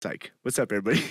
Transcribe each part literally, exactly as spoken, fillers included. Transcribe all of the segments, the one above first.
Psych. What's up, everybody?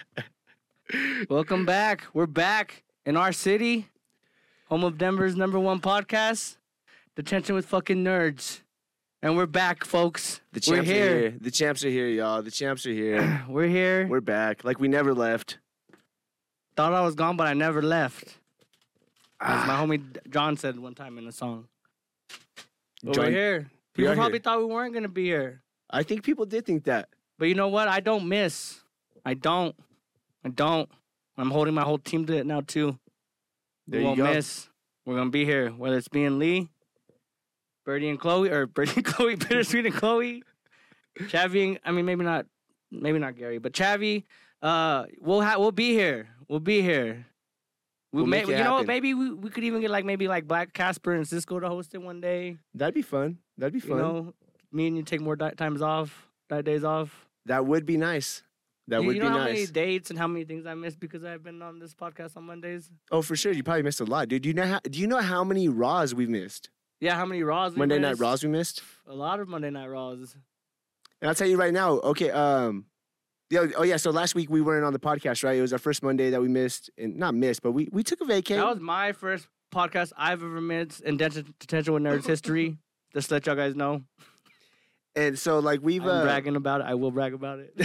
Welcome back. We're back in our city, home of Denver's number one podcast, Detention with Fucking Nerds. And we're back, folks. The we're champs here. are here. The champs are here, y'all. The champs are here. We're here. We're back. Like we never left. Thought I was gone, but I never left. As my Ah. homie John said one time in a song. But John- we're here. we People are probably here. thought we weren't going to be here. I think people did think that. But you know what? I don't miss. I don't. I don't. I'm holding my whole team to it now, too. There we you won't go. miss. We're going to be here. Whether it's me and Lee, Birdie and Chloe, or Birdie and Chloe, Bittersweet and Chloe, Chavi and, I mean, maybe not, maybe not Gary, but Chavi, uh, we'll ha- we'll be here. We'll be here. We We'll may, make it you know what? happen. Maybe we, we could even get like maybe like Black Casper and Cisco to host it one day. That'd be fun. That'd be You fun. know, me and you take more di- times off, di- days off. That would be nice. That you, would you be know how many nice. dates and how many things I missed because I've been on this podcast on Mondays? Oh, for sure. You probably missed a lot, dude. Do you know how? Do you know how many Raws we've missed? Yeah, how many Raws we Monday missed? Night Raws we missed. A lot of Monday Night Raws. And I'll tell you right now. Okay. Um. Yeah. Oh yeah. So last week we weren't on the podcast, right? It was our first Monday that we missed, and not missed, but we we took a vacation. That was my first podcast I've ever missed in Detention Detention with Nerds history. Just to let y'all guys know. And so like we've I'm uh, bragging about it. I will brag about it.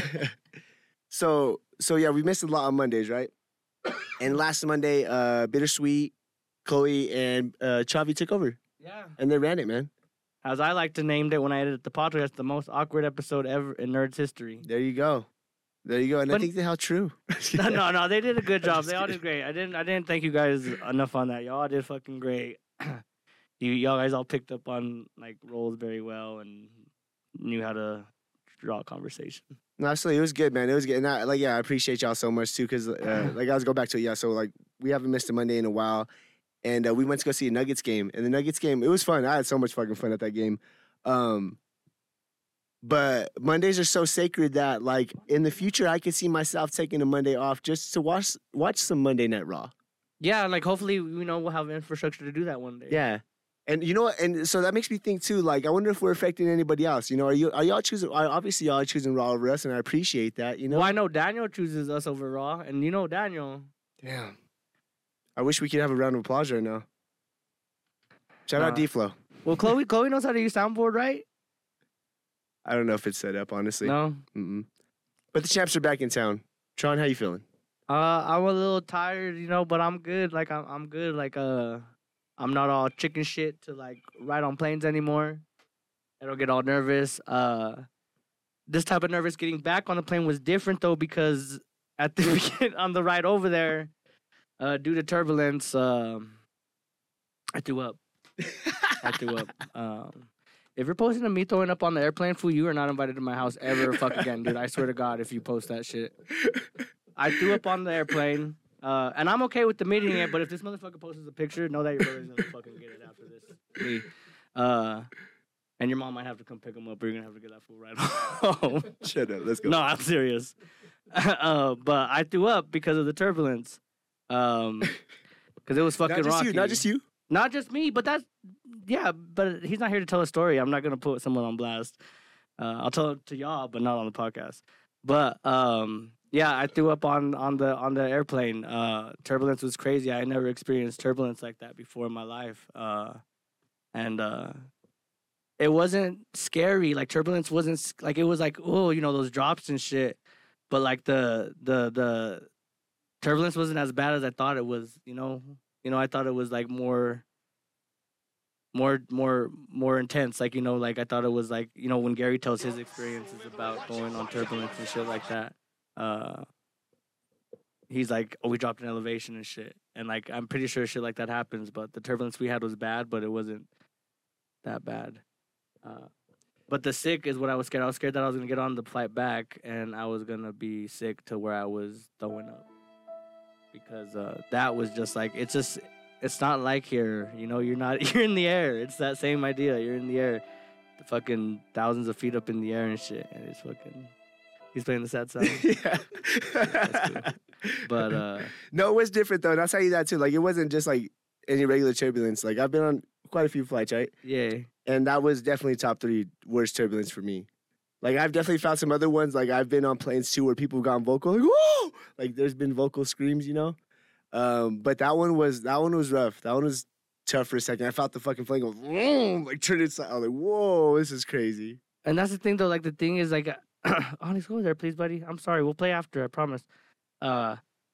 so so yeah, we missed a lot on Mondays, right? And last Monday, uh, Bittersweet, Chloe, and uh, Chavi took over, Yeah. and they ran it, man. As I like to name it when I edited the podcast, the most awkward episode ever in Nerds history. There you go, there you go, and I But- think they're how true. no, no, no. They did a good I'm job. just They all kidding. did great. I didn't. I didn't thank you guys enough on that. Y'all did fucking great. you, y'all guys all picked up on like roles very well and knew how to draw a conversation. No, absolutely, it was good, man. It was good, and I, like yeah, I appreciate y'all so much too, because uh, like I was go back to it, yeah. So like we haven't missed a Monday in a while, and uh, we went to go see a Nuggets game, and the Nuggets game, it was fun. I had so much fucking fun at that game. Um, but Mondays are so sacred that like in the future, I could see myself taking a Monday off just to watch watch some Monday Night Raw. Yeah, like hopefully you know we'll have infrastructure to do that one day. Yeah. And you know what? And so that makes me think too. Like, I wonder if we're affecting anybody else. You know, are you are y'all choosing? Are, obviously, y'all are choosing Raw over us, and I appreciate that. You know. Well, I know Daniel chooses us over Raw, and you know Daniel. Damn. I wish we could have a round of applause right now. Shout out Nah. D-Flow. Well, Chloe, Chloe knows how to use soundboard, right? I don't know if it's set up, honestly. No. Mm-mm. But the champs are back in town. Tron, how you feeling? Uh, I'm a little tired, you know, but I'm good. Like I'm, I'm good. Like uh, I'm not all chicken shit to like ride on planes anymore. I don't get all nervous. Uh, this type of nervous getting back on the plane was different though because at the beginning on the ride over there, uh, due to turbulence, um, I threw up. I threw up. Um, if you're posting of me throwing up on the airplane, fool, you are not invited to my house ever fuck again, dude. I swear to God, if you post that shit. I threw up on the airplane, uh, and I'm okay with admitting it, but if this motherfucker posts a picture, know that your brother's gonna fucking get it after this. Me. Uh, and your mom might have to come pick him up, or you're gonna have to get that fool right home. Shut up. Let's go. No, I'm serious. uh, but I threw up because of the turbulence. Um, because it was fucking not just rocky. you. Not just you. Not just me, but that's, yeah, but he's not here to tell a story. I'm not going to put someone on blast. Uh, I'll tell it to y'all, but not on the podcast. But, um, yeah, I threw up on, on the on the airplane. Uh, turbulence was crazy. I had never experienced turbulence like that before in my life. Uh, and uh, it wasn't scary. Like, turbulence wasn't, s- like, it was like, oh, you know, those drops and shit. But, like, the the the turbulence wasn't as bad as I thought it was, you know? You know, I thought it was like more, more, more, more intense. Like, you know, like I thought it was like, you know, when Gary tells his experiences about going on turbulence and shit like that. Uh, he's like, oh, we dropped an elevation and shit. And like, I'm pretty sure shit like that happens. But the turbulence we had was bad, but it wasn't that bad. Uh, but the sick is what I was scared. I was scared that I was gonna get on the flight back and I was gonna be sick to where I was throwing up. Because uh, that was just like, it's just, it's not like here, you know, you're not, you're in the air. It's that same idea. You're in the air, the fucking thousands of feet up in the air and shit. And it's fucking, he's playing the sad sound. Yeah. That's cool. But, uh, no, it was different though. And I'll tell you that too. Like, it wasn't just like any regular turbulence. Like, I've been on quite a few flights, right? yeah. And that was definitely top three worst turbulence for me. Like I've definitely found some other ones. Like I've been on planes too where people have gone vocal, like whoa, like there's been vocal screams, you know. Um, but that one was that one was rough. That one was tough for a second. I felt the fucking plane go, vroom, like turn inside. I was like, whoa, this is crazy. And that's the thing though. Like the thing is like, Onyx, go there, please, buddy. I'm sorry. We'll play after. I promise. Uh,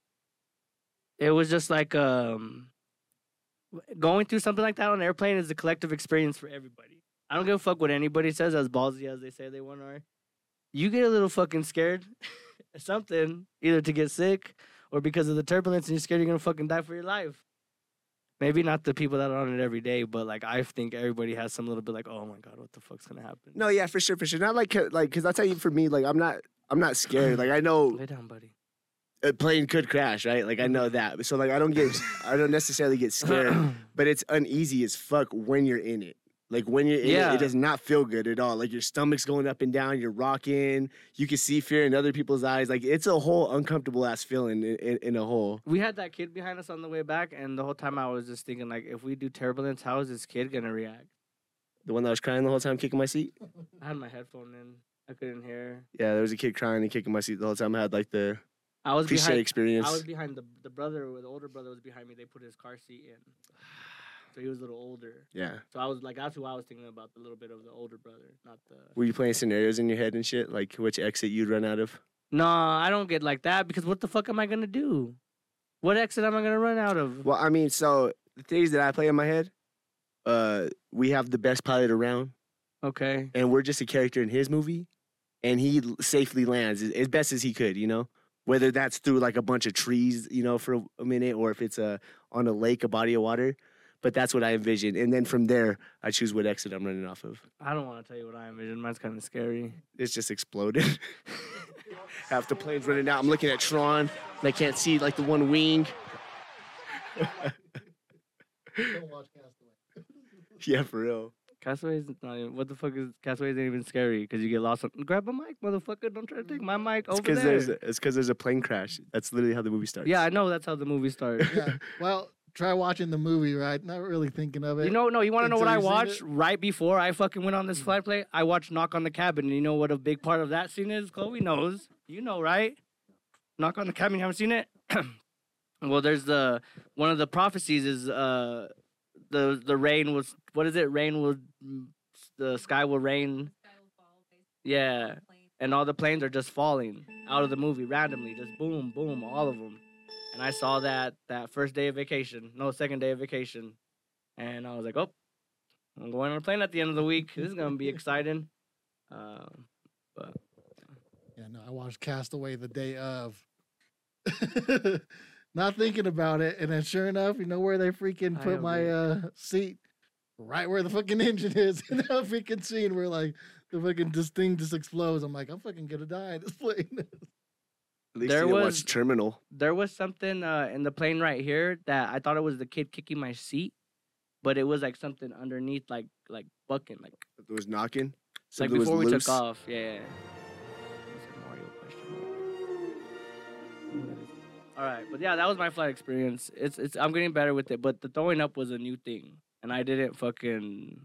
it was just like um, going through something like that on an airplane is a collective experience for everybody. I don't give a fuck what anybody says, as ballsy as they say they want to are. You get a little fucking scared, something, either to get sick or because of the turbulence, and you're scared you're gonna fucking die for your life. Maybe not the people that are on it every day, but like I think everybody has some little bit like, oh my god, what the fuck's gonna happen? No, yeah, for sure, for sure. Not like like because I'll tell you, for me, like I'm not I'm not scared. Like I know Lay down, buddy. a plane could crash, right? Like I know that. So like I don't get I don't necessarily get scared, but it's uneasy as fuck when you're in it. Like when you're in Yeah. it, it does not feel good at all. Like your stomach's going up and down, you're rocking. You can see fear in other people's eyes. Like it's a whole uncomfortable ass feeling in, in, in a whole. We had that kid behind us on the way back, and the whole time I was just thinking, like, if we do turbulence, how is this kid gonna react? The one that was crying the whole time, kicking my seat. I had my headphone in. I couldn't hear. Yeah, there was a kid crying and kicking my seat the whole time. I had like the I was cliche behind. experience. I was behind the the brother, or the older brother was behind me. They put his car seat in, so he was a little older. Yeah. So I was like, that's who I was thinking about, the little bit of the older brother, not the. Were you playing scenarios in your head and shit? Like which exit you'd run out of? No, I don't get like that because what the fuck am I gonna do? What exit am I gonna run out of? Well, I mean, so the things that I play in my head, uh, we have the best pilot around, Okay. and we're just a character in his movie, and he l- safely lands as, as best as he could, you know? Whether that's through like a bunch of trees, you know, for a, a minute, or if it's a, on a lake, a body of water. But that's what I envision. And then from there, I choose what exit I'm running off of. I don't want to tell you what I envision. Mine's kind of scary. It's just exploded. Half the plane's running out. I'm looking at Tron, and I can't see like the one wing. Don't watch Castaway. Yeah, for real. Castaway's not even. What the fuck is Castaway? Isn't even scary because you get lost. On, grab a mic, motherfucker. Don't try to take my mic It's over because there. there's it's because there's a plane crash. That's literally how the movie starts. Yeah, I know that's how the movie starts. Yeah. Well, try watching the movie, right? Not really thinking of it. You know, no, you want to know what Until I you've seen watched right before I fucking went on this flight play? I watched Knock on the Cabin. And you know what a big part of that scene is? Chloe knows. You know, right? Knock on the Cabin. You haven't seen it? Well, there's the one of the prophecies is uh the the rain was what is it? Rain will the sky will rain. Yeah, and all the planes are just falling out of the movie randomly, just boom, boom, all of them. And I saw that that first day of vacation, no, second day of vacation, and I was like, oh, I'm going on a plane at the end of the week. This is gonna be exciting. Um, but Yeah, no, I watched Castaway the day of. Not thinking about it, and then sure enough, you know where they freaking I put my agree. uh, seat? Right where the fucking engine is. In that freaking scene where like the fucking this thing just explodes. I'm like, I'm fucking gonna die in this plane. At least There you didn't was- watch Terminal. there was something uh, in the plane right here that I thought it was the kid kicking my seat, but it was like something underneath, like like bucking, like It was knocking. like Something was before we loose. took off. Yeah. yeah. It's a Mario question mark. All right, but yeah, that was my flight experience. It's it's I'm getting better with it, but the throwing up was a new thing, and I didn't fucking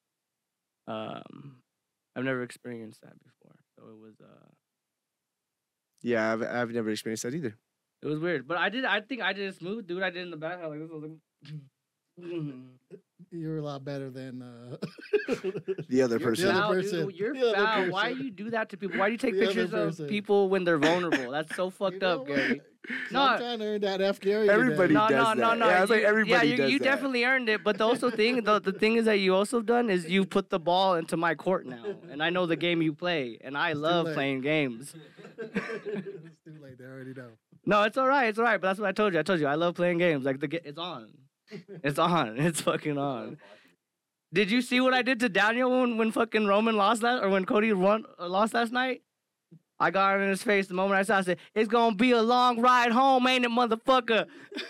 um I've never experienced that before, so it was uh Yeah, I've I've never experienced that either. it was weird. But I did I think I did it smooth, dude. I did it in the back. I was like, this was like. You're a lot better than uh, The other You're person. The other foul, person. dude. You're The other foul. Why person. you do that to people? Why do you take The other pictures of person. people when they're vulnerable? That's so You fucked know up, what? Gary. So No. I'm trying to earn that F. Gary. today. Everybody No, does no, no, that. no. Yeah, it's like you- everybody yeah, you, does you that. definitely earned it. But the also thing, the, the thing is that you also done is you put the ball into my court now, and I know the game you play, and I It's too love late. playing games. It's too late. They already know. No, it's all right, it's all right. But that's what I told you. I told you I love playing games. Like the ga- it's on, it's on, it's fucking on. Did you see what I did to Daniel when, when fucking Roman lost that, or when Cody won, uh, lost last night? I got in his face the moment I saw. I said, "It's gonna be a long ride home, ain't it, motherfucker?"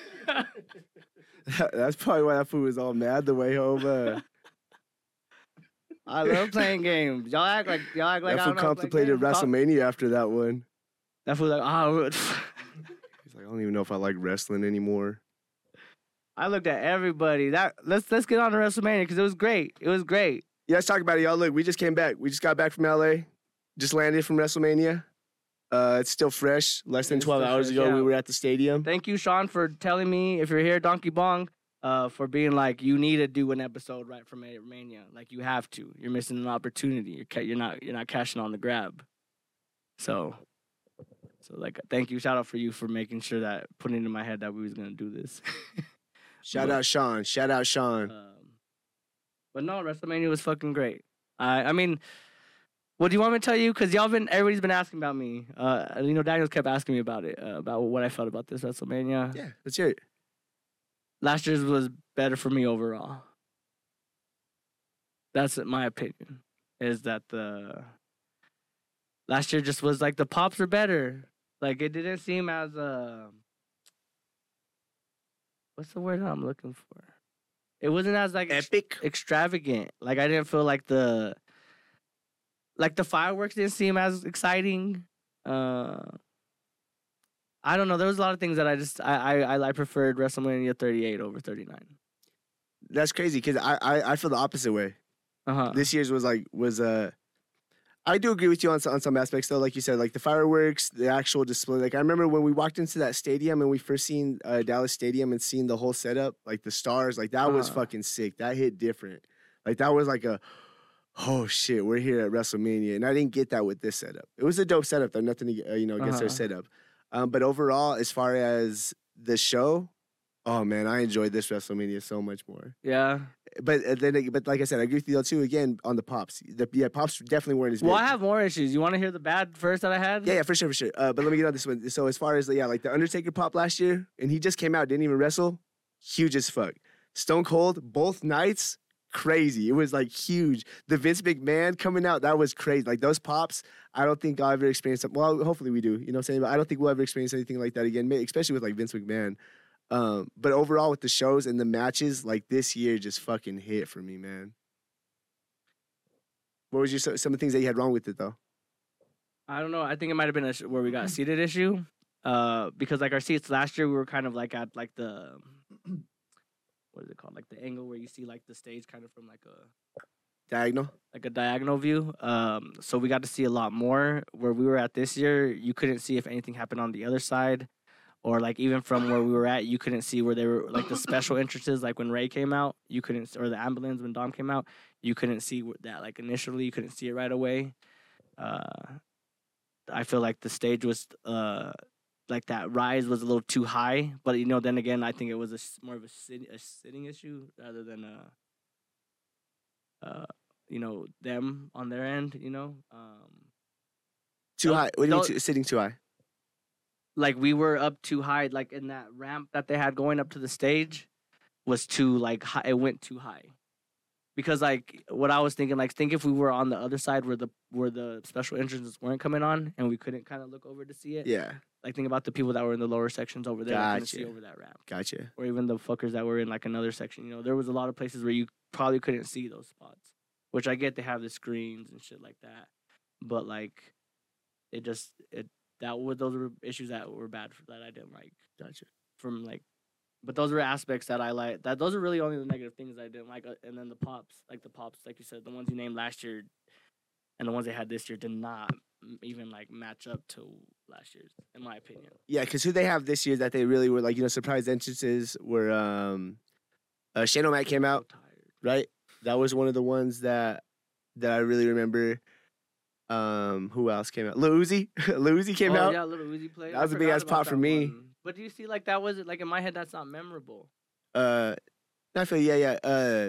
That's probably why that fool was all mad the way home. Uh, I love playing games. Y'all act like y'all act like that I fool don't know how to play contemplated games. Talk- WrestleMania after that one. That fool like, oh. He's like, I don't even know if I like wrestling anymore. I looked at everybody. That let's let's get on to WrestleMania because it was great. It was great. Yeah, let's talk about it, y'all. Look, we just came back. We just got back from L A. just landed from WrestleMania. Uh, it's still fresh. Less than It's twelve still hours fresh, ago, yeah. we were at the stadium. Thank you, Sean, for telling me if you're here, Donkey Bong, uh, for being like you need to do an episode right from Mania. Like you have to. You're missing an opportunity. You're ca- you're not you're not cashing on the grab. So, so like thank you, shout out for you for making sure that putting it in my head that we was gonna do this. Shout But, out Sean. Shout out Sean. Um, but no, WrestleMania was fucking great. I I mean. What do you want me to tell you? Because y'all been, everybody's been asking about me. Uh, you know, Daniels kept asking me about it, uh, about what I felt about this WrestleMania. Yeah, let's hear it. Last year's was better for me overall. That's my opinion. Is that the last year just was like the pops were better. Like it didn't seem as uh, what's the word I'm looking for? It wasn't as like ex- Epic. extravagant. Like I didn't feel like the. Like the fireworks didn't seem as exciting. Uh, I don't know. There was a lot of things that I just I I I preferred WrestleMania thirty-eight over thirty-nine. That's crazy because I, I I feel the opposite way. Uh huh. This year's was like was uh I do agree with you on some, on some aspects though. Like you said, like the fireworks, the actual display. Like I remember when we walked into that stadium and we first seen uh, Dallas Stadium and seen the whole setup, like the stars, like that was Uh-huh. fucking sick. That hit different. Like that was like a oh shit, we're here at WrestleMania, and I didn't get that with this setup. It was a dope setup though, nothing to, uh, you know against their Uh-huh. setup. Um, but overall, as far as the show, oh man, I enjoyed this WrestleMania so much more. Yeah. But uh, then, but like I said, I agree with you though too. Again, on the pops, the yeah, pops definitely weren't as big. Well, I have more issues. You want to hear the bad first that I had? Yeah, yeah, for sure, for sure. Uh, but let me get on this one. So as far as yeah, like the Undertaker pop last year, and he just came out, didn't even wrestle, huge as fuck. Stone Cold, both nights, crazy. It was like huge. The Vince McMahon coming out, that was crazy. Like those pops, I don't think I'll ever experience them. Well, hopefully we do. You know what I'm saying? But I don't think we'll ever experience anything like that again, may- especially with like Vince McMahon. Um, but overall with the shows and the matches, like this year just fucking hit for me, man. What was your so- some of the things that you had wrong with it though? I don't know. I think it might have been a sh- where we got a seated issue. Uh, because like our seats last year, we were kind of like at like the what is it called? Like the angle where you see like the stage kind of from like a Diagonal? like a diagonal view. Um, so we got to see a lot more. Where we were at this year, you couldn't see if anything happened on the other side, or like even from where we were at, you couldn't see where they were like the special entrances. Like when Ray came out, you couldn't, or the ambulance when Dom came out, you couldn't see wh- that. Like initially, you couldn't see it right away. Uh, I feel like the stage was uh like that rise was a little too high, but you know, then again, I think it was a s- more of a, sit- a sitting issue rather than a. Uh, you know, them on their end, you know, um, Too Don't- high. What do you mean don't- too, sitting too high? like we were up too high, like in that ramp that they had going up to the stage was too like high, it went too high. Because like what I was thinking, like think if we were on the other side where the where the special entrances weren't coming on and we couldn't kind of look over to see it. Yeah, Like think about the people that were in the lower sections over there that couldn't see Gotcha. over that ramp. gotcha. Or even the fuckers that were in like another section. You know, there was a lot of places where you probably couldn't see those spots. Which I get they have the screens and shit like that. But like it just it that were those were issues that were bad for that I didn't like. Gotcha. From like but those were aspects that I like that those are really only the negative things I didn't like. Uh, and then the pops, like the pops, like you said, the ones you named last year and the ones they had this year did not m- even like match up to last year's, in my opinion. Yeah, because who they have this year that they really were like, you know, surprise entrances were um uh Shane O'Mac came out, So tired. right? That was one of the ones that that I really remember. Um, who else came out? Lil Uzi. Lil Uzi came oh, out. yeah, Little Uzi played. That I was a big forgot ass about pop for that me. one. But do you see, like that was like in my head, that's not memorable. Uh, I feel yeah, yeah. Uh,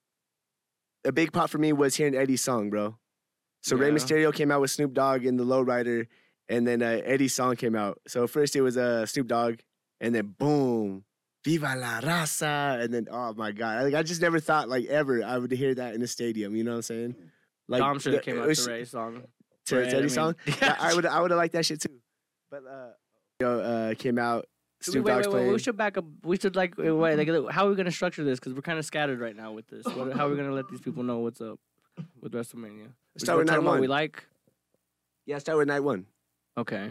a big pop for me was hearing Eddie's song, bro. So Rey Yeah. Mysterio came out with Snoop Dogg in the Lowrider, and then uh, Eddie's song came out. So first it was uh, Snoop Dogg, and then boom, Viva la Raza, and then oh my god, like I just never thought like ever I would hear that in a stadium. You know what I'm saying? Like Dom should have the- came it out was- to Ray's song. to, Right, to I Eddie's mean, song. yeah. I would I would have liked that shit too. But uh, you know, uh, came out. Wait, Snoop wait, Dogg's wait, wait, playing. we should back up. We should like wait, wait, like how are we gonna structure this? Because we're kind of scattered right now with this. What, how are we gonna let these people know what's up with WrestleMania? We Start just with gonna tell night them what one. we like. Yeah, start with night one. Okay,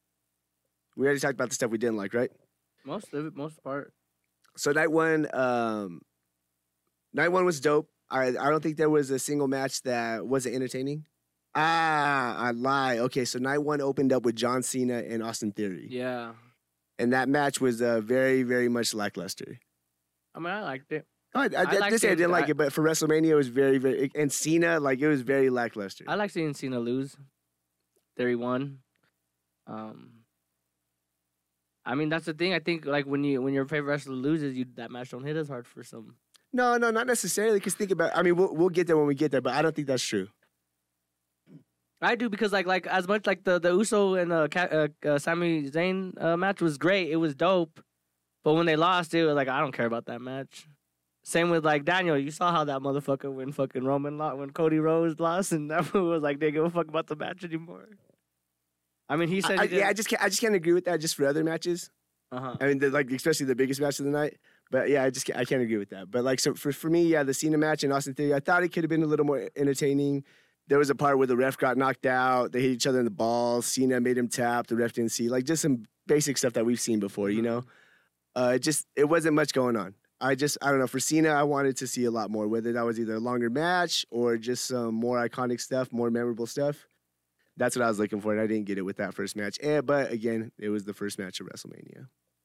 We already talked about the stuff we didn't like, right? most of it, most part. So night one, um, night one was dope. I I don't think there was a single match that wasn't entertaining. Ah, I lie. Okay, so night one opened up with John Cena and Austin Theory. Yeah. And that match was uh, very, very much lackluster. I mean, I liked it. I, I, I, I liked this I it. didn't like I- it, but for WrestleMania, it was very, very. And Cena, like, it was very lackluster. I like seeing Cena lose. Theory won. Um, I mean, that's the thing. I think like when you when your favorite wrestler loses, you that match don't hit as hard for some. No, no, not necessarily. Because think about. I mean, we'll we'll get there when we get there, but I don't think that's true. I do because like like as much like the the Uso and uh, Ca- uh, uh Sami Zayn uh, match was great. It was dope, but when they lost, it was like I don't care about that match. Same with like Daniel. You saw how that motherfucker when fucking Roman lost, when Cody Rhodes lost, and that was like they give a fuck about the match anymore. I mean, he said I, he I- yeah, I just can't. I just can't agree with that. Just for other matches. uh huh. I mean, the, like especially the biggest match of the night. But yeah, I just can't, I can't agree with that. But like so for for me, yeah, the Cena match and Austin Theory, I thought it could have been a little more entertaining. There was a part where the ref got knocked out. They hit each other in the balls. Cena made him tap. The ref didn't see. Like just some basic stuff that we've seen before. You know, uh, it just it wasn't much going on. I just I don't know. For Cena, I wanted to see a lot more. Whether that was either a longer match or just some more iconic stuff, more memorable stuff. That's what I was looking for, and I didn't get it with that first match. And, but again, it was the first match of WrestleMania.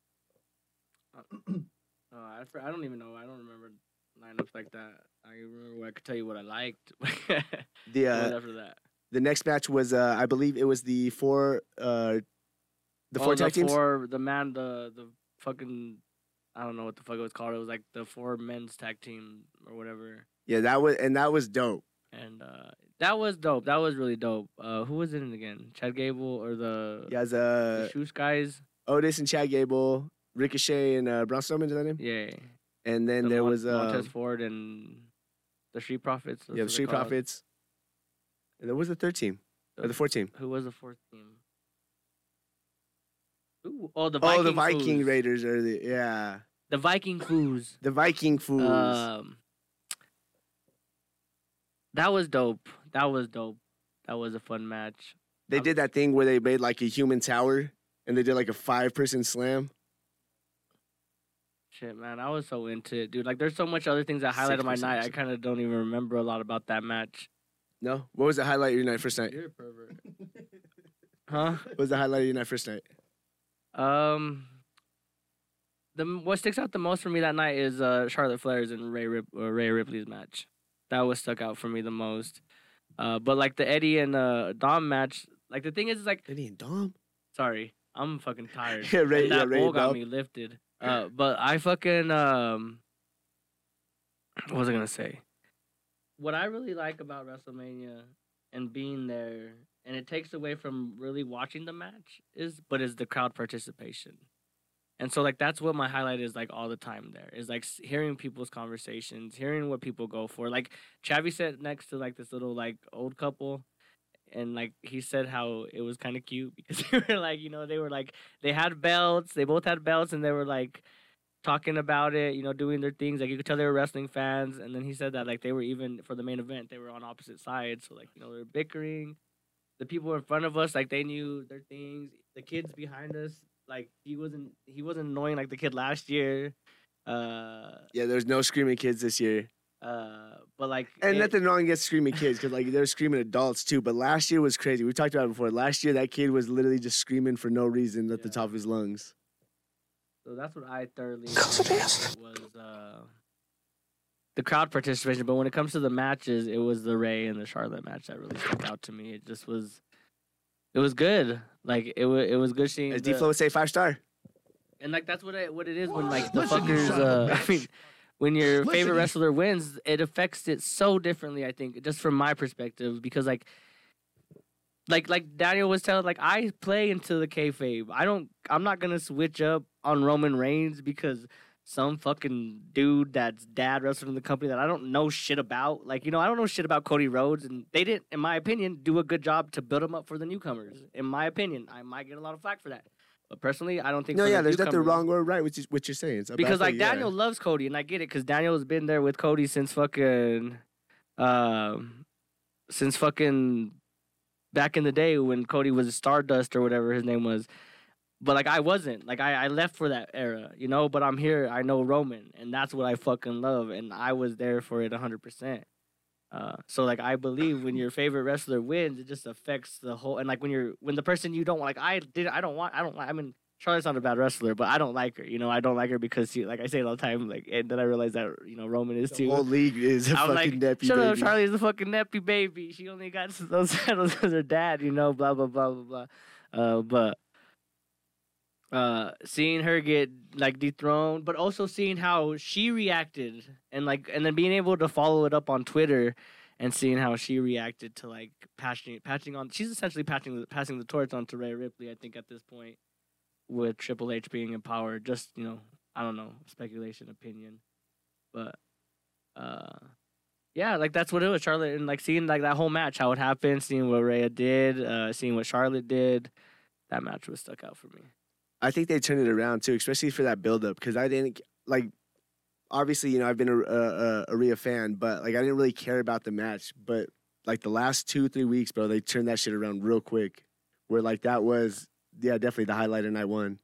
Uh, I, fr- I don't even know. I don't remember lineups like that. I remember I could tell you what I liked. The What uh, was after that? the next match was uh, I believe it was the four uh, the Oh, four tag the teams. Four, the man, the the fucking, I don't know what the fuck it was called. It was like the four men's tag team or whatever. Yeah, that was and that was dope. And uh, that was dope. That was really dope. Uh, who was in it again? Chad Gable or the, Yeah, as the uh, Shoes guys? Otis and Chad Gable, Ricochet and uh, Braun Strowman, is that name? Yeah. And then The there Mon- was uh, Montez Ford and the Street Profits. that's yeah, what the they're Street called. Profits. And there was the third team or the fourth team. Who was the fourth team? Ooh, oh, the Oh, Viking the Viking Foos. Raiders are the yeah, The Viking Foos. the Viking Fools. Um, that was dope. That was dope. That was a fun match. they um, did that thing where they made like a human tower and they did like a five person slam. Shit, man, I was so into it, dude. Like, there's so much other things that highlighted my six percent. night. I kind of don't even remember a lot about that match. No, what was the highlight of your night first night? You're a pervert, huh? What was the highlight of your night first night? Um, the what sticks out the most for me that night is uh Charlotte Flair's and Ray Rip, uh, Ray Ripley's match. That was stuck out for me the most. Uh, but like the Eddie and uh Dom match, like the thing is, is like, Eddie and Dom. sorry, I'm fucking tired. Yeah, Ray- And that yeah, Ray bowl and got Dom. me lifted. Uh, but I fucking um, what was I gonna say? What I really like about WrestleMania and being there, and it takes away from really watching the match, is but is the crowd participation. And so like that's what my highlight is like all the time there is like s- hearing people's conversations, hearing what people go for. Like Chavi sat next to like this little like old couple, and like he said how it was kind of cute because they were like, you know, they were like they had belts, they both had belts, and they were like talking about it, you know, doing their things. Like you could tell they were wrestling fans. And then he said that like they were even for the main event, they were on opposite sides. So like, you know, they were bickering. The people in front of us, like they knew their things. The kids behind us, like he wasn't he wasn't annoying like the kid last year. Uh Yeah, there's no screaming kids this year. uh but like And it- nothing wrong against screaming kids because like they're screaming adults too. But last year was crazy. We talked about it before. Last year that kid was literally just screaming for no reason at the Yeah. top of his lungs. So that's what I thoroughly enjoyed was uh, the crowd participation. But when it comes to the matches, it was the Ray and the Charlotte match that really stuck out to me. It just was, it was good. Like it was, it was good seeing. As the- D Flow would say, five star. and like that's what it, what it is when like the Listen, you fuckers. son of a Uh, I bitch. mean, when your Listen, favorite you- wrestler wins, it affects it so differently. I think just from my perspective, because like. Like like Daniel was telling, like I play into the kayfabe. I don't. I'm not gonna switch up on Roman Reigns because some fucking dude that's dad wrestled in the company that I don't know shit about. Like you know, I don't know shit about Cody Rhodes, and they didn't, in my opinion, do a good job to build him up for the newcomers. In my opinion, I might get a lot of flack for that, but personally, I don't think. No, for yeah, the there's nothing newcomers- wrong or right with you- what you're saying. It's a bad because like thing, yeah. Daniel loves Cody, and I get it because Daniel's been there with Cody since fucking, um, since fucking back in the day when Cody was Stardust or whatever his name was. But like I wasn't like I, I left for that era, you know. But I'm here. I know Roman, and that's what I fucking love, and I was there for it one hundred percent. Uh, so like I believe when your favorite wrestler wins, it just affects the whole. And like when you're when the person you don't like, I did I don't want I don't like. I mean, Charlotte's not a bad wrestler, but I don't like her. You know, I don't like her because she, like I say it all the time. Like, and then I realized that you know Roman is The too. whole league is a I'm like, fucking neppy shut up, baby. Charlie is a fucking neppy baby. She only got those titles because her dad, you know, blah blah blah blah blah. Uh, but uh, seeing her get like dethroned, but also seeing how she reacted, and like, and then being able to follow it up on Twitter, and seeing how she reacted to like patching patching on. She's essentially patching the, passing the torch on to Rhea Ripley. I think at this point, with Triple H being in power, just you know, I don't know, speculation, opinion, but. Uh, yeah, like that's what it was, Charlotte, and like seeing like that whole match, how it happened, seeing what Rhea did, uh, seeing what Charlotte did, that match was stuck out for me. I think they turned it around too, especially for that build up. Because I didn't like, obviously, you know, I've been a, a, a Rhea fan, but like I didn't really care about the match. But like the last two, three weeks, bro, they turned that shit around real quick. Where like that was, yeah, definitely the highlight of night one.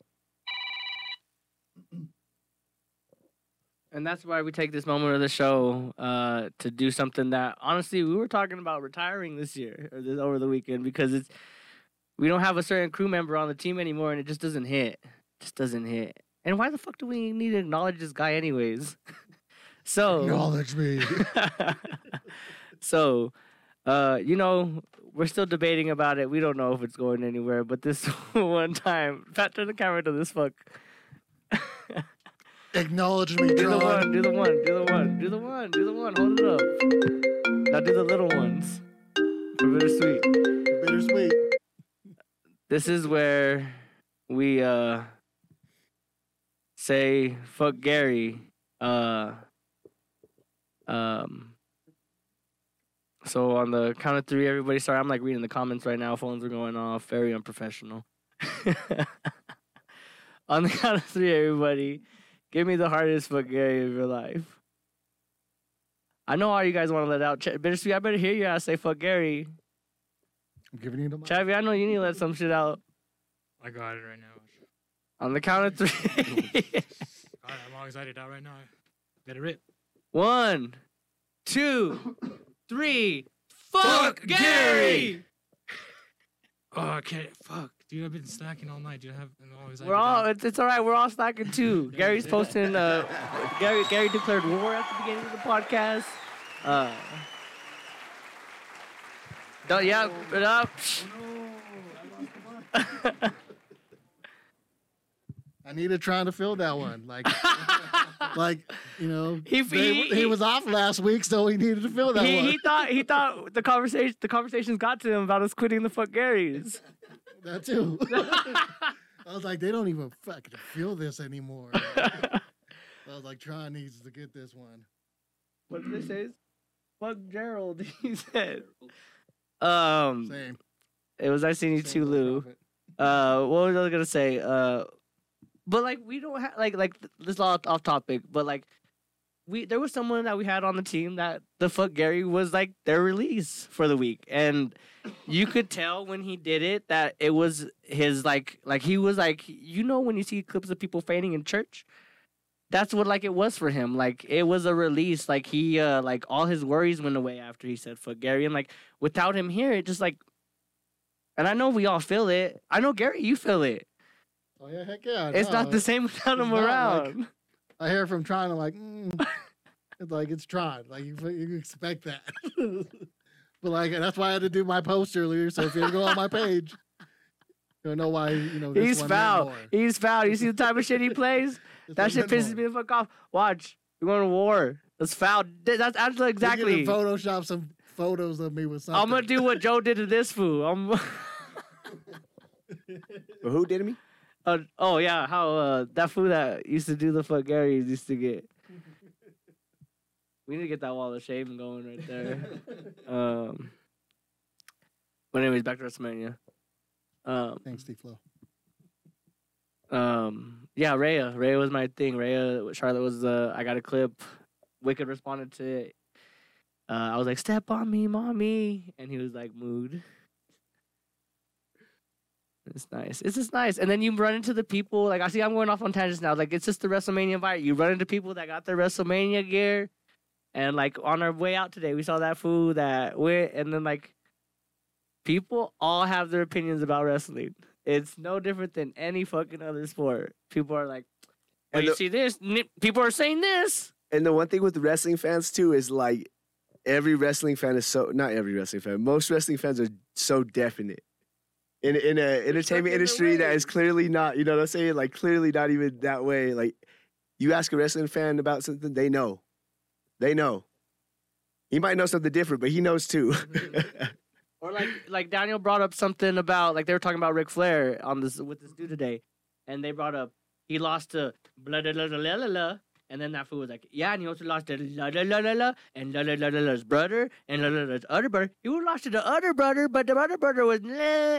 And that's why we take this moment of the show uh, to do something that honestly we were talking about retiring this year or this over the weekend because it's we don't have a certain crew member on the team anymore and it just doesn't hit, just doesn't hit. And why the fuck do we need to acknowledge this guy anyways? so Acknowledge me. so, uh, you know, we're still debating about it. We don't know if it's going anywhere. But this one time, Pat, turn the camera to this fuck. Acknowledge me, Do the Tron. one, do the one, do the one, do the one, do the one. Hold it up. Now do the little ones. For bittersweet. Bittersweet. This is where we uh say fuck Gary. Uh, um. So on the count of three, everybody. Sorry, I'm like reading the comments right now. Phones are going off. Very unprofessional. On the count of three, everybody. Give me the hardest fuck Gary of your life. I know all you guys want to let out. Ch- Bittersweet, I better hear you ass say fuck Gary. I'm giving you the mic. Chavi, I know you need to let some shit out. I got it right now. On the count of three. All right, I'm all excited out right now. Let it rip. One, two, three. Fuck Gary! Oh, okay. Fuck. Dude, I've been snacking all night. Dude, I have, I'm all excited. We're all, now. it's, it's all right. We're all slacking too. Gary's posting, uh, Gary, Gary declared war at the beginning of the podcast. Uh, don't, yeah, it up. I needed trying to fill that one. Like, like you know, He- they- he- he, he- was off last week, so he needed to fill that he, one. he thought he thought the conversation the conversations got to him about us quitting the fuck Garys. That too. I was like, they don't even fucking feel this anymore. I was like, Tron needs to get this one. What did they say? Fuck Gerald. He said. Um, Same. it was I seen you Same too, Lou. profit. Uh, what was I gonna say? Uh, but like we don't have like like this is all off topic, but like we there was someone that we had on the team that the fuck Gary was like their release for the week, and you could tell when he did it that it was his like like he was like you know when you see clips of people fainting in church. That's what like it was for him. Like it was a release. Like he uh like all his worries went away after he said fuck Gary, and like without him here, it just like. And I know we all feel it. I know Gary, you feel it. Oh yeah, heck yeah. It's no, not the same without it's him not like- around. I hear from Tron. I'm like, mm. It's like it's Tron. Like you, you expect that. But like that's why I had to do my post earlier. So if you go on my page, you'll know why. You know this He's one meant foul. more. He's foul. You see the type of shit he plays? This That one shit meant pisses more. me the fuck off. Watch. We're going to war. That's foul. Th- That's actually We exactly. can Photoshop some photos of me with something. I'm going to do what Joe did to this fool. I'm. But who did me? uh, oh, yeah. How uh, that fool that used to do the fuck Gary's used to get. We need to get that wall of shame going right there. um, but, anyways, back to WrestleMania. Um, Thanks, Steve Flo. Um, yeah, Rhea. Rhea was my thing. Rhea, Charlotte was uh, I got a clip. Wicked responded to it. Uh, I was like, "Step on me, mommy," and he was like, "Mood." It's nice. It's just nice. And then you run into the people. Like I see, I'm going off on tangents now. Like it's just the WrestleMania vibe. You run into people that got their WrestleMania gear. And like on our way out today, we saw that food that went, and then like people all have their opinions about wrestling. It's no different than any fucking other sport. People are like, "Well, And you the- see this? Ni- People are saying this." And the one thing with the wrestling fans too is like every wrestling fan is so not every wrestling fan. Most wrestling fans are so definite. In in a entertainment stuck in their industry that is ways. clearly not, you know what I'm saying? Like clearly not even that way. Like you ask a wrestling fan about something, they know. They know. He might know something different, but he knows too. Or like like Daniel brought up something about like they were talking about Ric Flair on this with this dude today, and they brought up he lost to blah blah blah blah blah, blah and then that fool was like, yeah, and he also lost to la la la la la and la la la la la's brother and la la la's other brother. He would lost to the other brother, but the other brother was nah.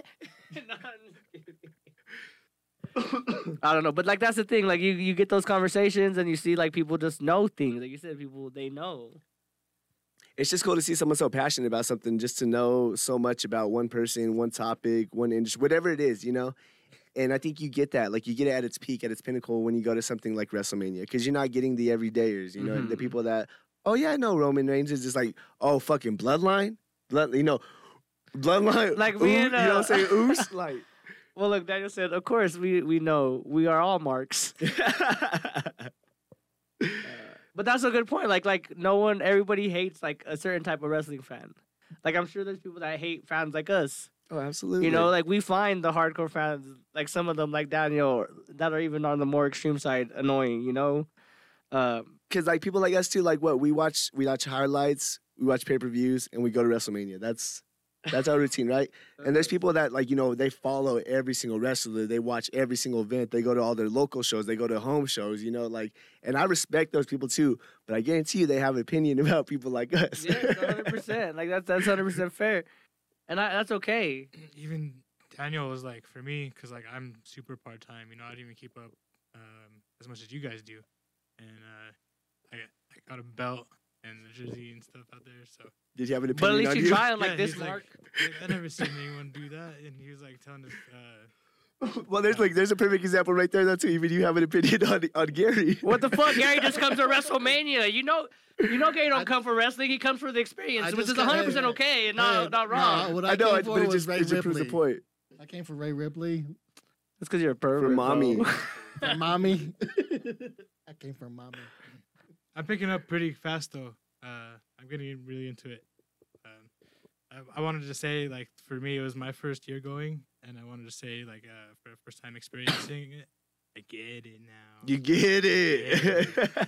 I don't know, but like that's the thing. Like you, you get those conversations and you see like people just know things. Like you said, people they know. It's just cool to see someone so passionate about something, just to know so much about one person, one topic, one industry, whatever it is, you know? And I think you get that. Like, you get it at its peak, at its pinnacle when you go to something like WrestleMania, because you're not getting the everydayers, you know? The Mhm. people that, oh, yeah, I know Roman Reigns is just like, oh, fucking Bloodline? Blood, you know, Bloodline. Like, Ooh, we you in, know what I'm uh, saying? Oos? Like, Well, look, Daniel said, of course we we know we are all marks. But that's a good point. Like, like no one, everybody hates like a certain type of wrestling fan. Like, I'm sure there's people that hate fans like us. oh, absolutely. You know, like we find the hardcore fans, like some of them, like Daniel, that are even on the more extreme side, annoying. You know, um, because like people like us too, like what we watch, we watch highlights, we watch pay per views, and we go to WrestleMania. That's that's our routine, right? And there's people that like you know they follow every single wrestler, they watch every single event, they go to all their local shows, they go to home shows, you know, like. And I respect those people too, but I guarantee you they have an opinion about people like us. yeah, one hundred percent. Like that's that's one hundred percent fair, and I, that's okay. Even Daniel was like, for me, because like I'm super part time, you know, I didn't even keep up um, as much as you guys do, and uh, I I got a belt and a jersey and stuff out there, so. Did you have an But at opinion least on you you? try on like Yeah, this, he's like- Mark. Like, I never seen anyone do that, and he was like telling us. Uh, Well, there's like there's a perfect example right there though too. Even you have an opinion on on Gary. What the fuck? Gary just comes to WrestleMania. You know, you know, Gary don't I- come for wrestling. He comes for the I experience, which just is got- one hundred percent hey, okay and not Hey, not no, wrong. what I, I know, came it, for but it was just, Ray it just proves the Ripley. point. I came for Ray Ripley. That's because you're a pervert. For mommy. bro. For mommy. I came for mommy. I'm picking up pretty fast though. Uh, I'm getting really into it. Um, I, I wanted to say like for me it was my first year going, and I wanted to say like uh, for the first time experiencing it, I get it now. You get it.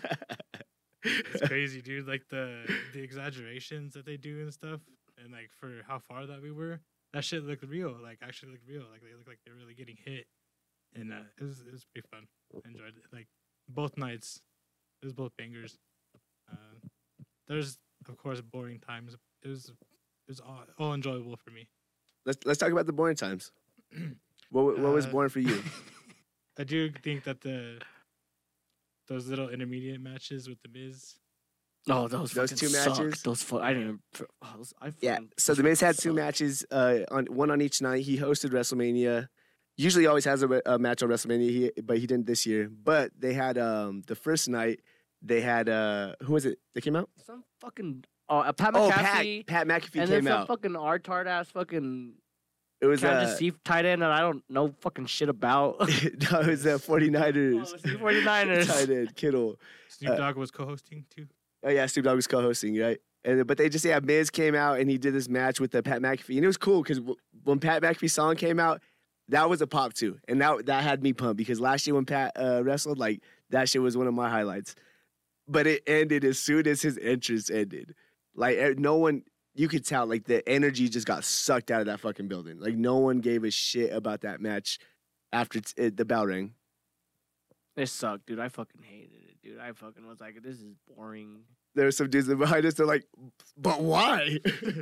It's crazy, dude. Like the the exaggerations that they do and stuff, and like for how far that we were, that shit looked real. Like actually looked real. Like they looked like they're really getting hit, and uh, it was it was pretty fun. I enjoyed it. Like both nights, it was both bangers. Uh, there's of course boring times. It was it was all, all enjoyable for me. let's let's talk about the boring times. What what was Uh, boring for you? I do think that the those little intermediate matches with the Miz. Oh, those Those fucking two sucked. matches? Those fu- I didn't even. Oh, those, I Yeah. fucking- So those the Miz had fucking two sucked. matches, uh, on one on each night. He hosted WrestleMania. Usually, always has a, re- a match on WrestleMania. He, but he didn't this year. But they had um the first night. They had uh who was it that came out? Some fucking oh, uh, Pat Oh, McAfee. Pat Pat McAfee and then came some out. fucking retard ass fucking It was Kansas uh, City tight end that I don't know fucking shit about. no, it was uh, 49ers. Oh, it's the 49ers. tight end Kittle. Snoop Uh, Dogg was co-hosting too. Oh yeah, Snoop Dogg was co-hosting, right? And but they just yeah, Miz came out and he did this match with the Pat McAfee, and it was cool because w- when Pat McAfee's song came out, that was a pop too, and that that had me pumped because last year when Pat uh, wrestled, like that shit was one of my highlights. But it ended as soon as his entrance ended. Like eh, no one, you could tell, like the energy just got sucked out of that fucking building. Like no one gave a shit about that match after t- it, the bell rang. It sucked, dude. I fucking hated it, dude. I fucking was like, this is boring. There were some dudes behind us. They're like, but why?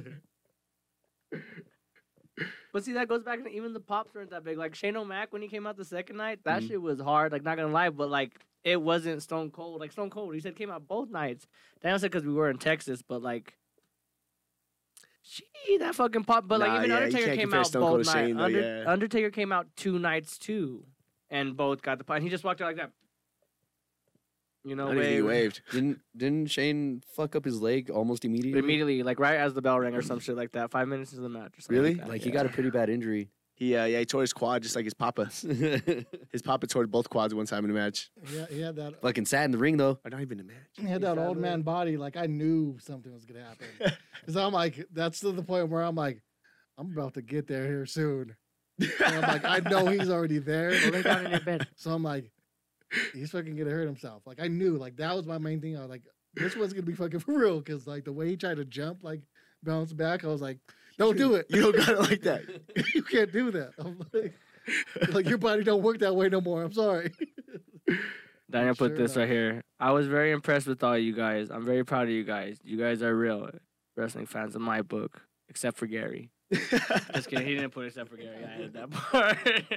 But see, that goes back to even the pops weren't that big. Like Shane O'Mac when he came out the second night, that Mhm. shit was hard. Like not gonna lie, but like it wasn't Stone Cold. Like Stone Cold, he said came out both nights. Daniel said because we were in Texas, but like, gee, that fucking pop. But like Nah, even yeah, you Undertaker can't came compare out Stone Cold both to nights. Shane, though, Under- yeah. Undertaker came out two nights too, and both got the pop. And he just walked out like that. You know, I didn't think he waved. waved. Didn't didn't Shane fuck up his leg almost immediately? Immediately, like right as the bell rang or some shit like that. Five minutes into the match. Or something Really? Like, that. Like he Yeah. got a pretty bad injury. He uh, yeah, he tore his quad just like his papa. His papa tore both quads one time in a match. Yeah, he had that. Fucking sad in the ring though. Or not even a match. He had that old man body. Like I knew something was gonna happen. Because I'm like, that's to the point where I'm like, I'm about to get there here soon. And I'm like, I know he's already there. Go lay down in your bed. So I'm like, he's fucking gonna hurt himself. Like I knew, like that was my main thing. I was like, this was gonna be fucking for real. Because like the way he tried to jump, like bounce back, I was like, don't do it. You don't got it like that. You can't do that. I'm like, like your body don't work that way no more. I'm sorry. Daniel put Sure this enough. right here. I was very impressed with all you guys. I'm very proud of you guys. You guys are real wrestling fans in my book, except for Gary. Just kidding. He didn't put except for Gary. I added that part.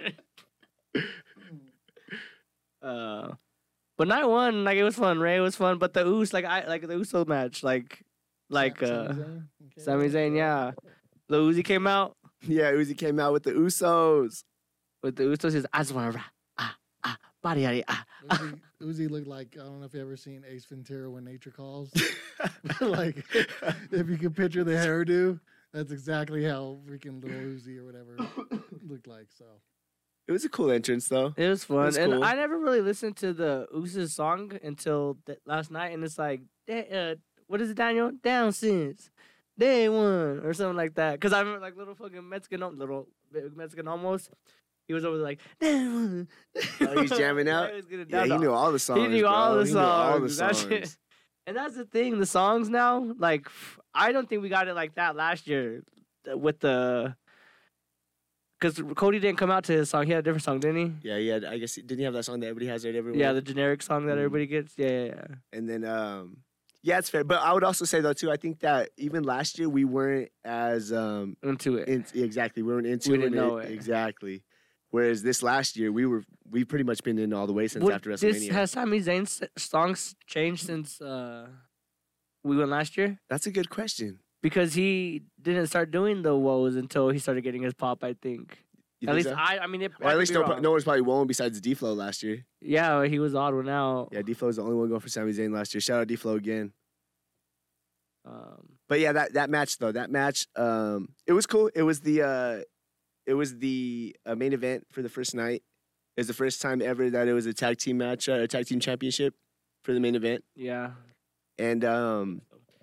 uh, but night one, like it was fun. Ray was fun, but the Us, like I like the Uso match, like like Sa- uh, Sami Zayn? Okay. Sami Zayn, yeah. Lil Uzi came out Yeah, Uzi came out with the Usos. with the Usos. He says, "I just want to ah ah body body ah." Uzi, Uzi looked like I don't know if you ever seen Ace Ventura when nature calls. Like if you can picture the hairdo, that's exactly how freaking little Uzi or whatever looked like. So It was a cool entrance though. It was fun, was and cool. I never really listened to the Usos song until th- last night, and it's like, da- uh, what is it, Daniel? Down since day one or something like that. Because I remember like little fucking Mexican, little Mexican almost. He was over there like, day one. Oh, he's jamming out? He was getting Yeah, down he to- knew all the songs. He knew bro. all the He knew all the songs. That songs. shit- And that's the thing, the songs now, like I don't think we got it like that last year uh, with the. Because Cody didn't come out to his song. He had a different song, didn't he? Yeah, he had. I guess he- didn't he have that song that everybody has right everywhere? Yeah, the generic song that Mhm. everybody gets. Yeah, yeah, yeah. And then, um, yeah, it's fair. But I would also say though too, I think that even last year we weren't as um, Into it. in, exactly we weren't into We it, didn't know it. exactly. Whereas this last year we were we pretty much been in all the way since Would after this WrestleMania. has Sami Zayn's s- songs changed since uh, we went last year? That's a good question. Because he didn't start doing the woes until he started getting his pop, I think. You at think least so? I, I mean, it, Or I at could least be no, wrong. no one's probably won besides D-Flow last year. Yeah, he was the odd one out. Yeah, D-Flow was the only one going for Sami Zayn last year. Shout out D-Flow again. Um, But yeah, that, that match though, that match, um, it was cool. It was the uh, it was the uh, main event for the first night. It was the first time ever that it was a tag team match, uh, a tag team championship for the main event, yeah. and um,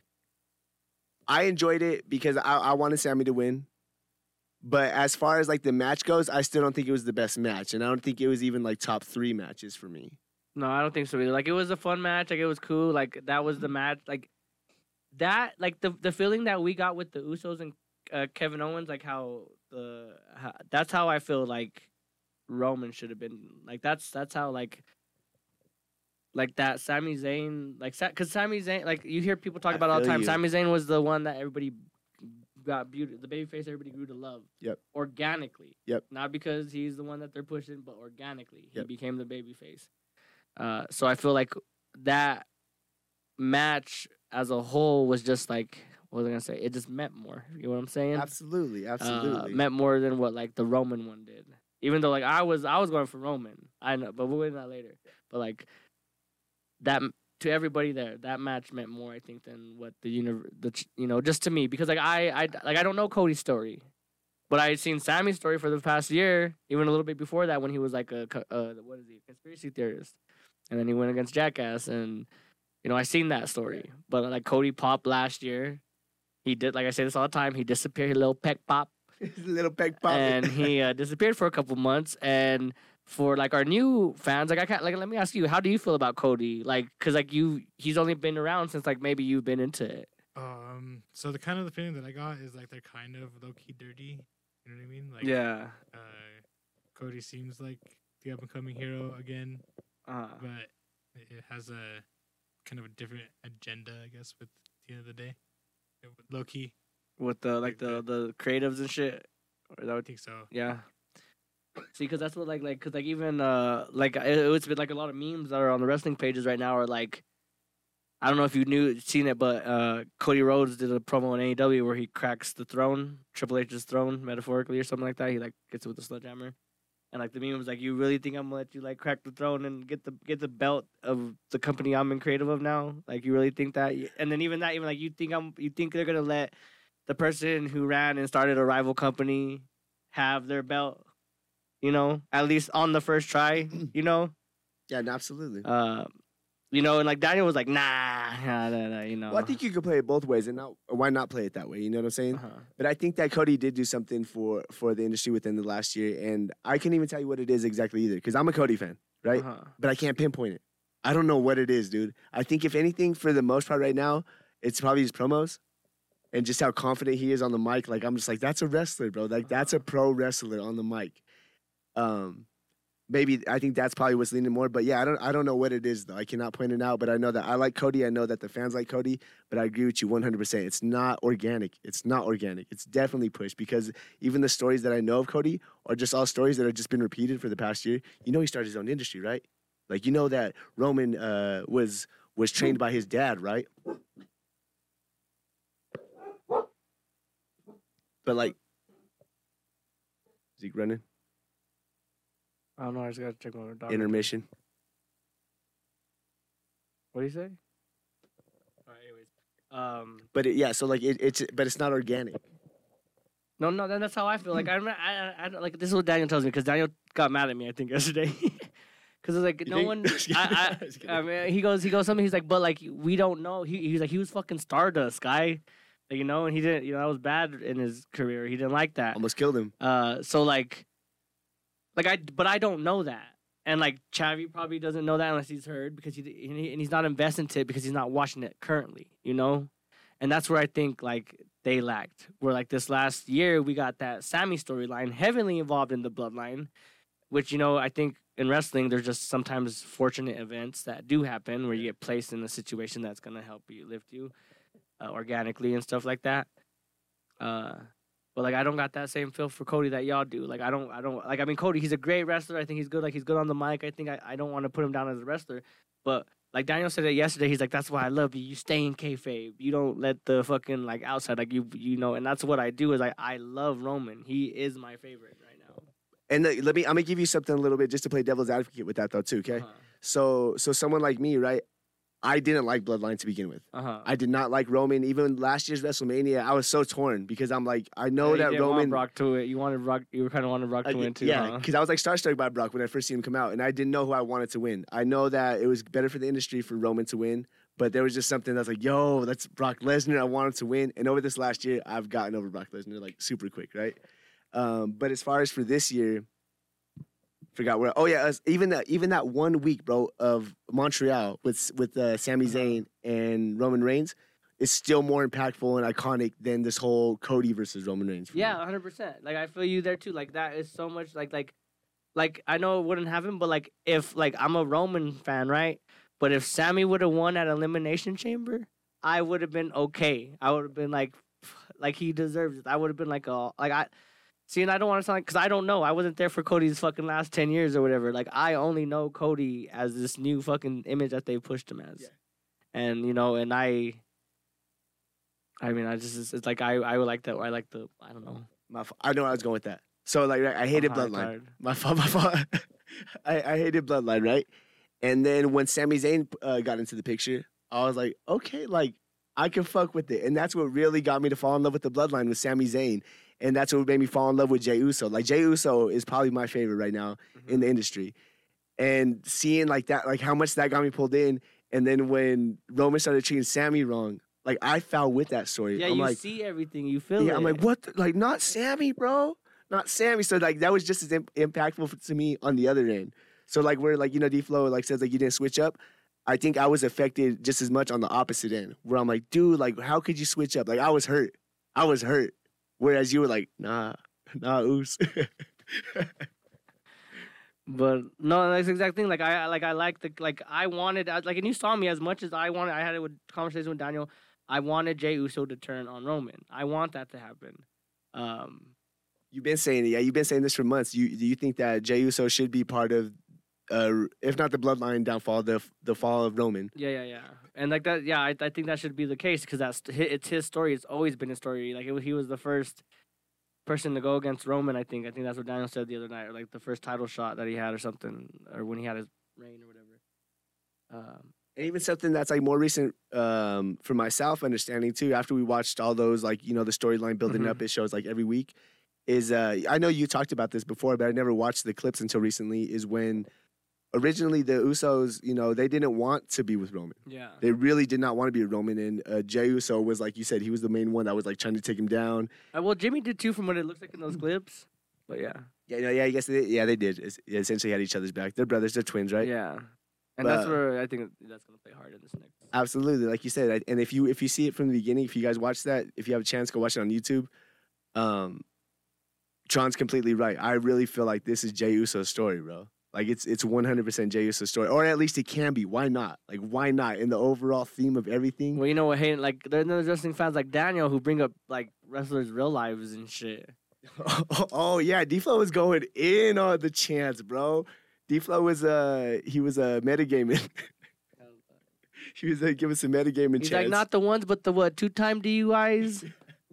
I enjoyed it because I, I wanted Sammy to win. But as far as like the match goes, I still don't think it was the best match, and I don't think it was even like top three matches for me. No, I don't think so either. Like, it was a fun match. Like, it was cool. Like, that was the match. Like, that, like, the the feeling that we got with the Usos and uh, Kevin Owens, like, how the, how, that's how I feel like Roman should have been. Like, that's, that's how, like, like that Sami Zayn, like, because Sami Zayn, like, you hear people talk I about it all the feel time. you. Sami Zayn was the one that everybody got beauty, the baby face everybody grew to love. Yep. Organically. Yep. Not because he's the one that they're pushing, but organically. Yep. He became the baby face. Uh, so I feel like that match as a whole was just like, what was I gonna say? It just meant more. You know what I'm saying? Absolutely, Uh, absolutely. meant more than what like the Roman one did. Even though like I was I was going for Roman. I know, but we'll get into that later. But like that to everybody there, that match meant more, I think, than what the universe, the ch- you know, just to me because like I I like I don't know Cody's story. But I had seen Sammy's story for the past year, even a little bit before that, when he was like a co- uh, what is he, conspiracy theorist, and then he went against Jackass, and you know I seen that story. But like Cody popped last year, he did like I say this all the time. He disappeared, a little peck pop, Little peg pop. and he uh, disappeared for a couple months. And for like our new fans, like I can't like let me ask you, how do you feel about Cody? Like, cause like you, he's only been around since like maybe you've been into it. Um, so the kind of the feeling that I got is like they're kind of low key dirty. You know what I mean? Like, Yeah. Uh, Cody seems like the up and coming hero again, Uh, but it has a kind of a different agenda, I guess. With at the end of the day, low key, with the like the the creatives and shit. Or is that I what think so. Yeah. See, because that's what like like because like even uh like it, it's been like a lot of memes that are on the wrestling pages right now are like, I don't know if you knew seen it, but uh Cody Rhodes did a promo in A E W where he cracks the throne, Triple H's throne, metaphorically or something like that. He like gets it with a sledgehammer, And like the meme was like, you really think I'm gonna let you like crack the throne and get the get the belt of the company I'm in creative of now? Like you really think that? And then even that, even like you think I'm, you think they're gonna let the person who ran and started a rival company have their belt? You know, at least on the first try. You know. Yeah, no, absolutely. Uh, you know, and like Daniel was like, nah, nah, nah, nah you know. Well, I think you could play it both ways, and not, why not play it that way? You know what I'm saying? Uh-huh. But I think that Cody did do something for for the industry within the last year, and I can't even tell you what it is exactly either, because I'm a Cody fan, right? Uh-huh. But I can't pinpoint it. I don't know what it is, dude. I think if anything, for the most part right now, it's probably his promos and just how confident he is on the mic. Like I'm just like, that's a wrestler, bro. Like that's a pro wrestler on the mic. Um. Maybe I think that's probably what's leaning more, but yeah, I don't I don't know what it is though. I cannot point it out, but I know that I like Cody. I know that the fans like Cody, but I agree with you one hundred percent. It's not organic. It's not organic. It's definitely pushed because even the stories that I know of Cody are just all stories that have just been repeated for the past year. You know, he started his own industry, right? Like you know that Roman uh, was was trained by his dad, right? But like, Zeke running I don't know. I just gotta check my dog. intermission. What do you say? All right, anyways. Um, But it, yeah, so like it, it's but it's not organic. no, no, then that's how I feel. Like I, remember, I, I, I, like this is what Daniel tells me because Daniel got mad at me. I think yesterday because it's like You no think? one. I, I, I mean, he goes, he goes something. He's like, but like we don't know. He, he's like, he was fucking Stardust guy, like, you know, and he didn't. You know, that was bad in his career. He didn't like that. Almost killed him. Uh, so like, like I, but I don't know that. And like Chavi probably doesn't know that unless he's heard because he and, he and he's not invested into it because he's not watching it currently, you know. And that's where I think like they lacked. Where like this last year we got that Sammy storyline heavily involved in the bloodline, which you know I think in wrestling there's just sometimes fortunate events that do happen where you get placed in a situation that's gonna help you lift you uh, organically and stuff like that. Uh, But like I don't got that same feel for Cody that y'all do. Like I don't I don't like I mean Cody, he's a great wrestler. I think he's good. Like he's good on the mic. I think I, I don't want to put him down as a wrestler. But like Daniel said it yesterday, he's like, that's why I love you. You stay in kayfabe. You don't let the fucking like outside like you you know, and that's what I do is like I love Roman. He is my favorite right now. And uh, let me I'm gonna give you something a little bit just to play devil's advocate with that though too, okay? Uh-huh. So so someone like me, right? I didn't like Bloodline to begin with. Uh-huh. I did not like Roman. Even last year's WrestleMania, I was so torn because I'm like, I know Yeah, you that didn't want Roman. Brock to it. You wanted Brock. You kind of wanted Brock to I- win too. yeah, huh? because I was like starstruck by Brock when I first seen him come out, and I didn't know who I wanted to win. I know that it was better for the industry for Roman to win, but there was just something that's like, yo, that's Brock Lesnar. I wanted to win, and over this last year, I've gotten over Brock Lesnar like super quick, right? Um, but as far as for this year, forgot where. Oh yeah, us- even that even that one week, bro, of Montreal with with uh, Sami Zayn and Roman Reigns is still more impactful and iconic than this whole Cody versus Roman Reigns. for me. Yeah, one hundred percent. Like I feel you there too. Like that is so much like like like I know it wouldn't happen, but like if like I'm a Roman fan, right? But if Sammy would have won at Elimination Chamber, I would have been okay. I would have been like like he deserves it. I would have been like a like I see, and I don't want to sound like because I don't know. I wasn't there for Cody's fucking last ten years or whatever. Like I only know Cody as this new fucking image that they pushed him as. Yeah. And you know, and I I mean, I just it's, it's like I I would like that. I like the I don't know. My, f- I know where I was going with that. So like right, I hated Uh-huh, Bloodline. card. My fault. My fault. I, I hated Bloodline, right? And then when Sami Zayn uh, got into the picture, I was like, okay, like I can fuck with it, and that's what really got me to fall in love with the Bloodline with Sami Zayn, and that's what made me fall in love with Jey Uso. Like Jey Uso is probably my favorite right now in the industry, and seeing like that, like how much that got me pulled in, and then when Roman started treating Sammy wrong, like I fell with that story. Yeah, I'm you like, see everything, you feel yeah, it. I'm like, what? The, like, not Sammy, bro, not Sammy. So like, that was just as im- impactful f- to me on the other end. So like, where like you know, D-Flow like says like you didn't switch up. I think I was affected just as much on the opposite end, where I'm like, dude, like, how could you switch up? Like, I was hurt, I was hurt. Whereas you were like, nah, nah, oos. But no, that's the exact thing. Like I like I like the like I wanted I, like and you saw me as much as I wanted. I had it with conversation with Daniel. I wanted Jey Uso to turn on Roman. I want that to happen. Um, You've been saying it, yeah. You've been saying this for months. You do you think that Jey Uso should be part of, uh, if not the bloodline downfall, the the fall of Roman? yeah, yeah, yeah. And like that, yeah, I, I think that should be the case because that's hi- it's his story. It's always been his story. Like it, was- he was the first person to go against Roman. I think. I think that's what Daniel said the other night, or like the first title shot that he had, or something, or when he had his reign or whatever. Um, And even something that's like more recent, um, from myself understanding too. After we watched all those, like you know, the storyline building Mhm. up, it shows like every week. Is uh, I know you talked about this before, but I never watched the clips until recently. Is when originally the Usos, you know, they didn't want to be with Roman. yeah. They really did not want to be with Roman, and uh, Jey Uso was like you said, he was the main one that was like trying to take him down. Uh, well, Jimmy did too, from what it looks like in those clips. But yeah, Yeah, no, yeah, I guess they, yeah, they did. It's- yeah, essentially had each other's back. They're brothers, they're twins, right? yeah, and that's But- where I think that's gonna play hard in this next. Absolutely, like you said. I- And if you if you see it from the beginning, if you guys watch that, if you have a chance, go watch it on YouTube. Um, Tron's completely right. I really feel like this is Jey Uso's story, bro. Like it's it's one hundred percent Jey Uso's story, or at least it can be. Why not? Like why not? In the overall theme of everything. Well, you know what? Hayden, like there's those wrestling fans like Daniel who bring up like wrestlers' real lives and shit. Oh, oh yeah, D-Flow was going in on the chance, bro. D-Flow was uh he was a uh, metagaming. He was like, give us a metagaming He's chance. like not the ones, but the what two-time D U Is.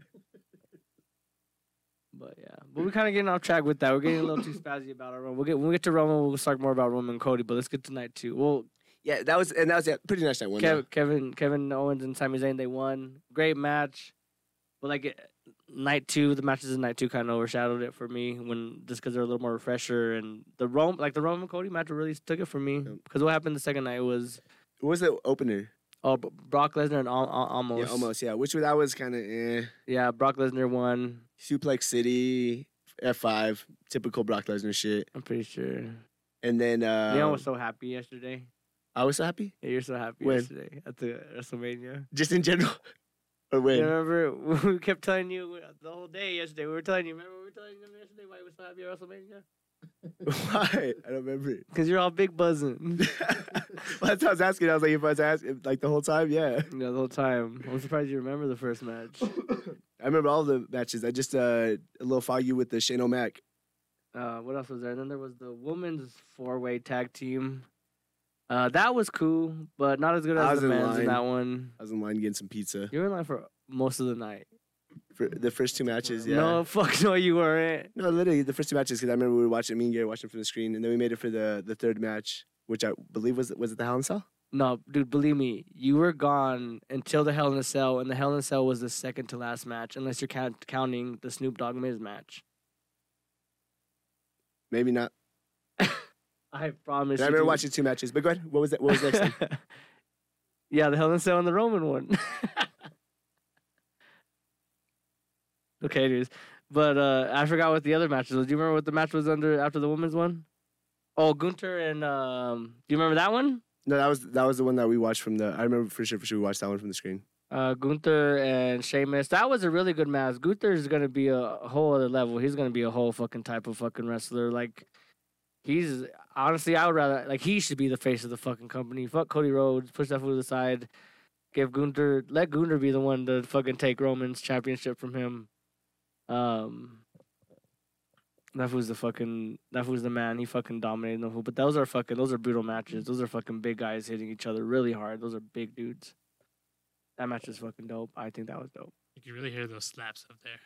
But yeah, but we're kind of getting off track with that. We're getting a little too spazzy about our Roman. We'll get when we get to Roman, we'll talk more about Roman and Cody. But let's get to night two. Well, Yeah, that was and that was a pretty nice night one. Kev, though. Kevin, Kevin Owens and Sami Zayn, they won. Great match. But like it, night two, the matches in night two kind of overshadowed it for me when just because they're a little more refresher and the Rome, like the Roman Cody match really took it for me Yep. because what happened the second night was What was the opener? oh B- Brock Lesnar and al- al- almost Yeah, almost. Yeah, which that was kind of eh. yeah Brock Lesnar won. Suplex City, F five, typical Brock Lesnar shit. I'm pretty sure. And then uh, Leon was so happy yesterday. I was so happy, Yeah, you're so happy When? yesterday at the WrestleMania. just in general. Or You when? remember we kept telling you the whole day yesterday. We were telling you. Remember we were telling you yesterday why you were so happy at WrestleMania? Why? I don't remember. Because you're all big buzzing. Well, that's what I was asking. I was like, if I was asking, like the whole time, yeah. Yeah, the whole time. I'm surprised you remember the first match. I remember all the matches. I just uh, a little foggy with the Shane O'Mac. Uh, what else was there? And then there was the women's four-way tag team. Uh, that was cool, but not as good I as was the in men's in line. that one. I was in line getting some pizza You were in line for most of the night. for the first two matches. Yeah. No, fuck no, you weren't. No, literally the first two matches because I remember we were watching me and Gary watching from the screen, and then we made it for the the third match, which I believe was was it the Hell in a Cell? No, dude, believe me, you were gone until the Hell in a Cell, and the Hell in a Cell was the second to last match, unless you're count- counting the Snoop Dogg Miz match. Maybe not. I promise. I you, remember dude. watching two matches. But go ahead. What was that? What was the next thing? Yeah, the Hell in a Cell and the Roman one. Okay, dudes. But uh, I forgot what the other matches was. Do you remember what the match was under after the women's one? Oh, Gunter and um, do you remember that one? No, that was that was the one that we watched from the. I remember for sure for sure we watched that one from the screen. Uh, Gunther and Sheamus. That was a really good match. Gunther is gonna be a whole other level. He's gonna be a whole fucking type of fucking wrestler. Like, he's honestly, I would rather like he should be the face of the fucking company. Fuck Cody Rhodes. Push that fool to the side. Give Gunther, let Gunther be the one to fucking take Roman's championship from him. Um, that was the fucking that was the man. He fucking dominated the whole. But those are fucking those are brutal matches. Those are fucking big guys hitting each other really hard. Those are big dudes. That match is fucking dope. I think that was dope. You can really hear those slaps up there.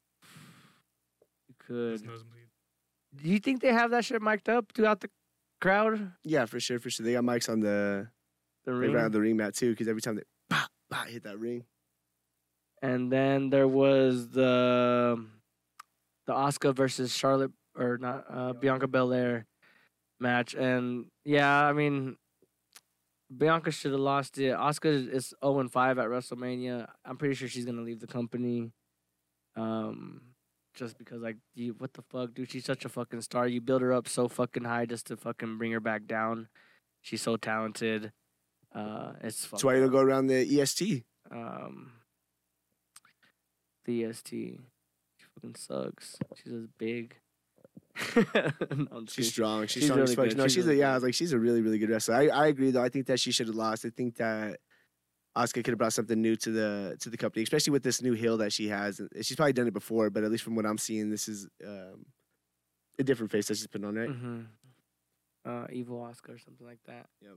You Those could. nosebleed. Do you think they have that shit mic'd up throughout the crowd? Yeah, for sure, for sure. They got mics on the The right ring. around the ring mat too, because every time they bah, bah, hit that ring. And then there was the the Asuka versus Charlotte or not uh, Bianca Belair match, and yeah, I mean Bianca should have lost it. Asuka is zero and five at WrestleMania. I'm pretty sure she's gonna leave the company. Um, just because like you, what the fuck, dude? She's such a fucking star. You build her up so fucking high just to fucking bring her back down. She's so talented. Uh, it's That's why you don't go around the E S T. um, the E S T. She fucking sucks. She's just big. No, I'm just She's kidding. strong. She's, She's strong really as fuck. good. No, She's she's, really a, yeah. good. I was like, she's a really, really good wrestler. I, I agree though. I think that she should have lost. I think that Asuka could have brought something new to the to the company, especially with this new heel that she has. And she's probably done it before, but at least from what I'm seeing, this is um, a different face that she's putting on, right? Mm-hmm. Uh, Evil Oscar or something like that. Yep.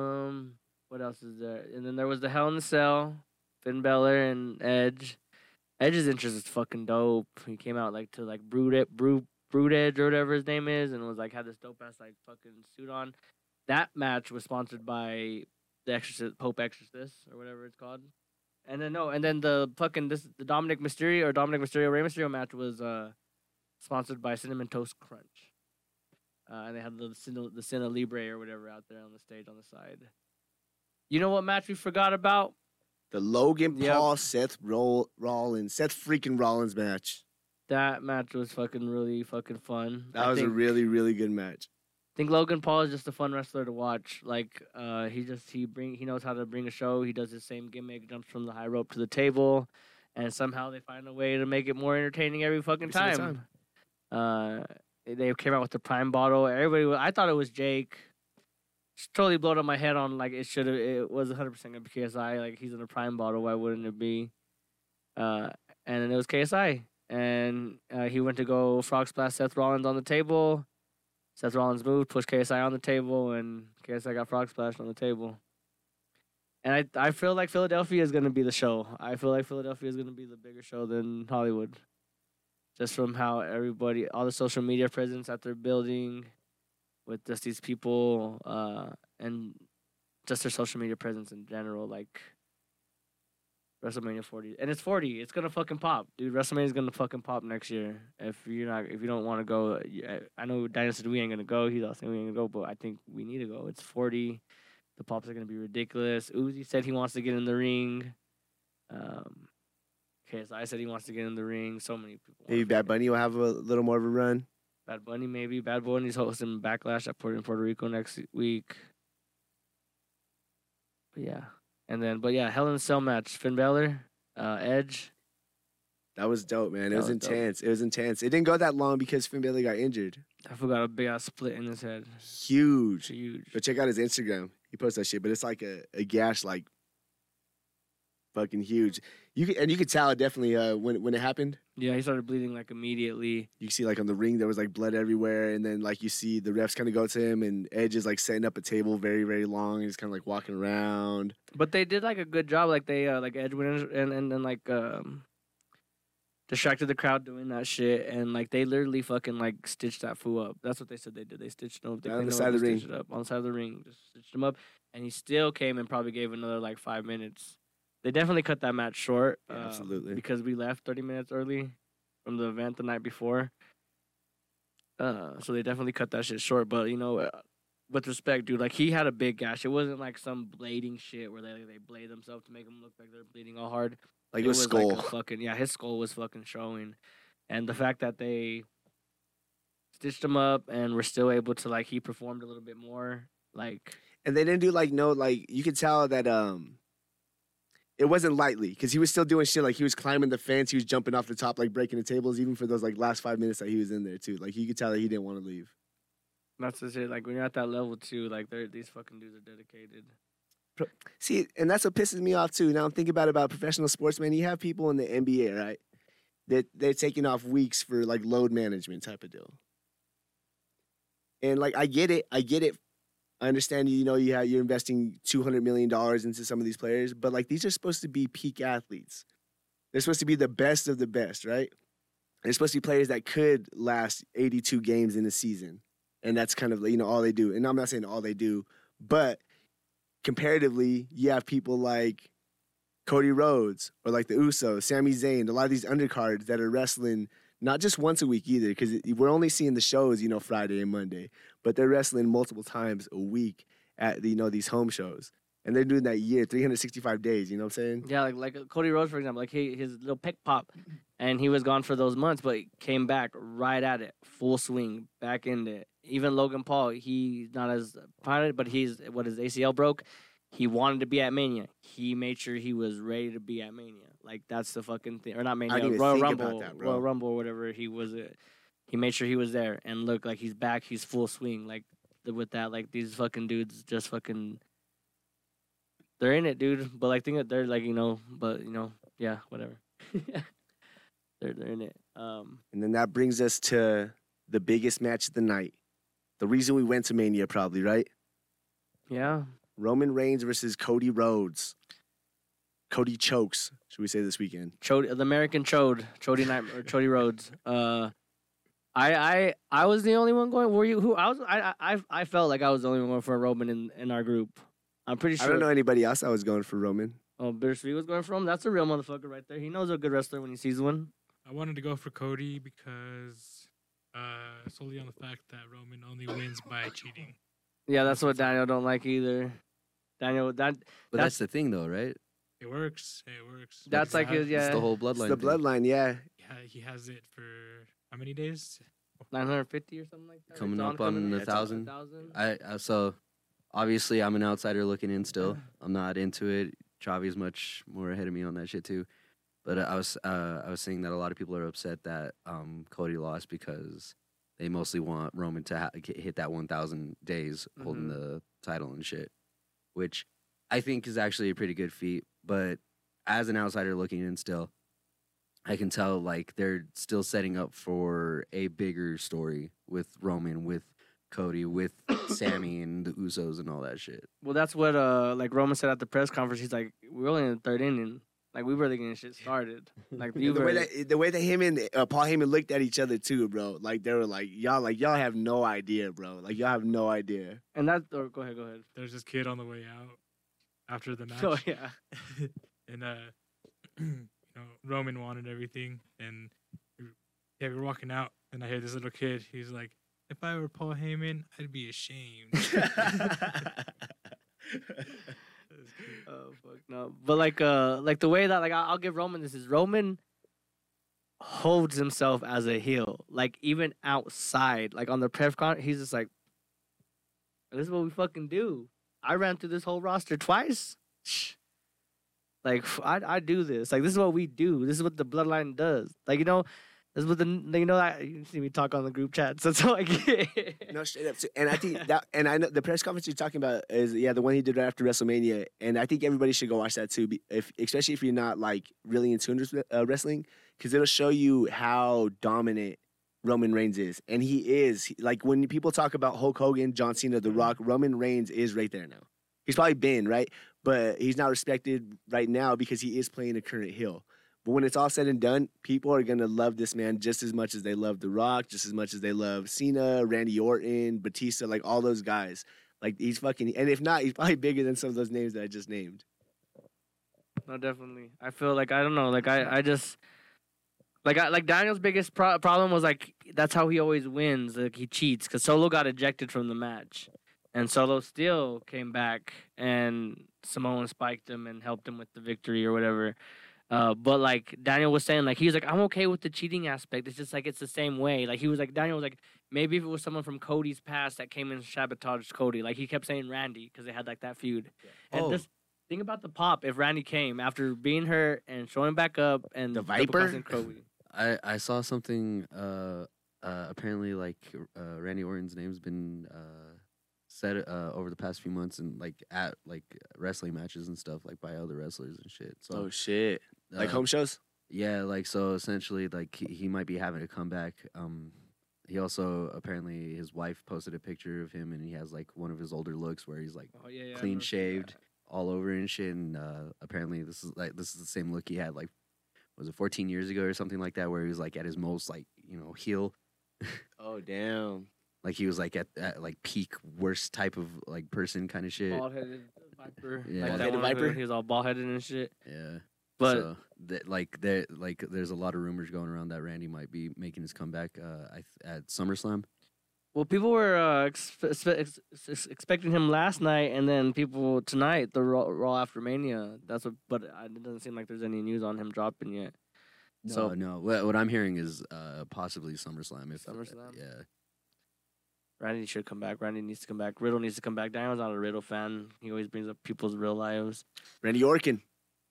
Um, what else is there? And then there was the Hell in the Cell, Finn Balor and Edge, Edge's interest is fucking dope. He came out like to like Brood it, Brood Brood Edge or whatever his name is, and was like had this dope ass like fucking suit on. That match was sponsored by the Exorcist, Pope Exorcist or whatever it's called. And then no, and then the fucking this the Dominic Mysterio or Dominic Mysterio Rey Mysterio match was uh sponsored by Cinnamon Toast Crunch. Uh, and they had the Cine, the Cine Libre or whatever out there on the stage on the side. You know what match we forgot about? The Logan Yep. Paul, Seth Roll, Rollins, Seth freaking Rollins match. That match was fucking really fucking fun. That I was think, a really, really good match. I think Logan Paul is just a fun wrestler to watch. Like, uh, he just he bring he knows how to bring a show. He does his same gimmick, jumps from the high rope to the table, and somehow they find a way to make it more entertaining every fucking Every single time. Uh, they came out with the Prime bottle. Everybody, wa- I thought it was Jake. Just totally blowed up my head on like it should have. It was one hundred percent gonna be K S I. Like he's in a Prime bottle. Why wouldn't it be? Uh, and then it was K S I, and uh, he went to go frog splash Seth Rollins on the table. Seth Rollins moved, pushed K S I on the table, and K S I got frog splashed on the table. And I I feel like Philadelphia is gonna be the show. I feel like Philadelphia is gonna be the bigger show than Hollywood. Just from how everybody, all the social media presence that they're building with just these people uh, and just their social media presence in general, like WrestleMania forty. And it's forty. It's going to fucking pop. Dude, WrestleMania is going to fucking pop next year. If you're not, if you don't want to go, yeah, I know Daniel said we ain't going to go. He's also saying we ain't going to go, but I think we need to go. It's forty. The pops are going to be ridiculous. Uzi said he wants to get in the ring. Um, Okay, so I said he wants to get in the ring. So many people. Maybe Bad Bunny will have a little more of a run. Bad Bunny, maybe. Bad Bunny's hosting Backlash at Puerto, in Puerto Rico next week. But yeah. And then, but yeah, Hell in a Cell match. Finn Balor, uh, Edge. That was dope, man. It That was, was dope. intense. It was intense. It didn't go that long because Finn Balor got injured. I forgot a big ass split in his head. Huge. Huge. But check out his Instagram. He posts that shit, but it's like a, a gash, like fucking huge. You could, and you could tell it definitely uh, when when it happened. Yeah, he started bleeding like immediately. You can see like on the ring there was like blood everywhere, and then like you see the refs kind of go to him, and Edge is like setting up a table very very long, and he's kind of like walking around. But they did like a good job. Like they, uh, like Edge went in and and then like um, distracted the crowd doing that shit, and like they literally fucking like stitched that fool up. That's what they said they did. They stitched him up. They On the cleaned him side up of the and ring. stitched it up on the side of the ring. Just stitched him up, and he still came and probably gave another like five minutes. They definitely cut that match short. Yeah, um, absolutely. because we left thirty minutes early from the event the night before. Uh, so they definitely cut that shit short. But you know, uh, with respect, dude, like he had a big gash. It wasn't like some blading shit where they they blade themselves to make them look like they're bleeding all hard. Like it was, like skull. a fucking yeah, his skull was fucking showing, and the fact that they stitched him up and were still able to like he performed a little bit more like And they didn't do like no like you could tell that um it wasn't lightly because he was still doing shit like he was climbing the fence, he was jumping off the top like breaking the tables even for those like last five minutes that he was in there too. Like you could tell that he didn't want to leave. that's the shit. Like when you're at that level too, like they're these fucking dudes are dedicated. See, and that's what pisses me off too. Now I'm thinking about about professional sportsmen. You have people in the N B A, right? That they're taking off weeks for like load management type of deal. And like I get it, I get it. I understand you know you have you're investing two hundred million dollars into some of these players, but like these are supposed to be peak athletes. They're supposed to be the best of the best, right? They're supposed to be players that could last eighty-two games in a season. And that's kind of you know all they do. And I'm not saying all they do, but comparatively, you have people like Cody Rhodes or like the Usos, Sami Zayn, a lot of these undercards that are wrestling not just once a week either, because we're only seeing the shows, you know, Friday and Monday, but they're wrestling multiple times a week at, you know, these home shows. And they're doing that year, three hundred sixty-five days, you know what I'm saying? Yeah, like like uh, Cody Rhodes, for example, like he his little pick pop, and he was gone for those months, but he came back right at it, full swing, back into it. Even Logan Paul, he's not as proud, but he's what his A C L broke. He wanted to be at Mania. He made sure he was ready to be at Mania. Like that's the fucking thing, or not Mania, didn't even Royal think about Rumble, that, bro. Royal Rumble, or whatever he was. At. He made sure he was there, and look like he's back. He's full swing, like the, with that. Like these fucking dudes just fucking. They're in it, dude. But like, think that they're like, you know, but you know, yeah, whatever. they're they're in it. Um, And then that brings us to the biggest match of the night. The reason we went to Mania, probably, right? yeah, Roman Reigns versus Cody Rhodes. Cody chokes, should we say, this weekend? Chode, the American Chode, Chody Night or Chody Rhodes. Uh, I I I was the only one going. Were you? Who? I was. I I I felt like I was the only one going for Roman in, in our group. I'm pretty sure. I don't know anybody else that was going for Roman. Oh, Bittersweet was going for him. That's a real motherfucker right there. He knows a good wrestler when he sees one. I wanted to go for Cody because uh, solely on the fact that Roman only wins by cheating. Yeah, that's what Daniel don't like either. Daniel, that But That's- that's, the thing, though, right? It works. It works. That's like his- yeah. It's the whole It's bloodline. the thing. bloodline, yeah. Yeah, he has it for how many days? nine hundred fifty or something like that. Coming It's up on coming the up. thousand. thousand. I, I so obviously I'm an outsider looking in still. I'm not into it. Chavi's much more ahead of me on that shit too. But uh, I was uh, I was saying that a lot of people are upset that um, Cody lost because they mostly want Roman to ha- get, hit that one thousand days holding Mhm. the title and shit, which I think is actually a pretty good feat. But as an outsider looking in still, I can tell like they're still setting up for a bigger story with Roman, with Cody, with Sammy and the Usos and all that shit. Well, that's what uh like Roman said at the press conference. He's like, we're only in the third inning. Like we really getting shit started. Like you The way were, that the way that him and uh, Paul Heyman looked at each other too, bro. Like they were like, y'all, like y'all have no idea, bro. Like y'all have no idea. and that. Or go ahead, go ahead. There's this kid on the way out after the match. Oh yeah. and uh, you know, Roman wanted everything, and we- yeah, we were walking out, and I hear this little kid. He's like, "If I were Paul Heyman, I'd be ashamed." Oh fuck no! But like uh like the way that like I- I'll give Roman this is Roman holds himself as a heel. Like even outside, like on the press con, he's just like, this is what we fucking do. I ran through this whole roster twice. Shh. Like f- I I do this. Like this is what we do. This is what the bloodline does. Like you know, this is what the you know that you see me talk on the group chats. That's all I get. No, straight up. So- And I think that, and I know the press conference you're talking about is, yeah, the one he did right after WrestleMania. And I think everybody should go watch that too, be- if, especially if you're not like really in tune with uh, wrestling, because it'll show you how dominant Roman Reigns is. And he is. He- Like when people talk about Hulk Hogan, John Cena, The Rock, Roman Reigns is right there now. He's probably been, right? But he's not respected right now because he is playing a current heel. But when it's all said and done, people are gonna love this man just as much as they love The Rock, just as much as they love Cena, Randy Orton, Batista, like all those guys. Like he's fucking, and if not, he's probably bigger than some of those names that I just named. No, definitely. I feel like I don't know. Like I, I just like I like Daniel's biggest pro- problem was like that's how he always wins. Like he cheats because Solo got ejected from the match, and Solo still came back, and Samoan spiked him and helped him with the victory or whatever. Uh, but like Daniel was saying, like he was like, I'm okay with the cheating aspect. It's just like it's the same way. Like he was like Daniel was like maybe if it was someone from Cody's past that came and sabotaged Cody. Like he kept saying Randy because they had like that feud. And Oh. this think about the pop if Randy came after being hurt and showing back up and The double Viper? crossing Cody. I, I saw something. Uh, uh, apparently, like uh, Randy Orton's name's been uh, said uh, over the past few months, and like at like wrestling matches and stuff, like by other wrestlers and shit. So Oh shit! Like uh, home shows. yeah, like so essentially, like he, he might be having a comeback. Um, he also apparently his wife posted a picture of him, and he has like one of his older looks where he's like Oh yeah, yeah. I clean remember- shaved, all over and shit. And uh, apparently, this is like this is the same look he had like was it fourteen years ago or something like that, where he was like at his most like you know heel, Oh damn! like he was like at, at like peak worst type of like person kind of shit. Bald headed Viper. Yeah. Like that Bald-headed one with- Viper? He was all bald headed and shit. Yeah, But so, that like there like there's a lot of rumors going around that Randy might be making his comeback uh, I th- at SummerSlam. well, people were uh, ex- ex- ex- ex- expecting him last night, and then people tonight, the Raw, Raw after Mania. That's what, but uh, it doesn't seem like there's any news on him dropping yet. So So no, what, what I'm hearing is uh, possibly SummerSlam. If SummerSlam? yeah. Randy should come back. Randy needs to come back. Riddle needs to come back. Daniel's not a Riddle fan. He always brings up people's real lives. Randy Orton.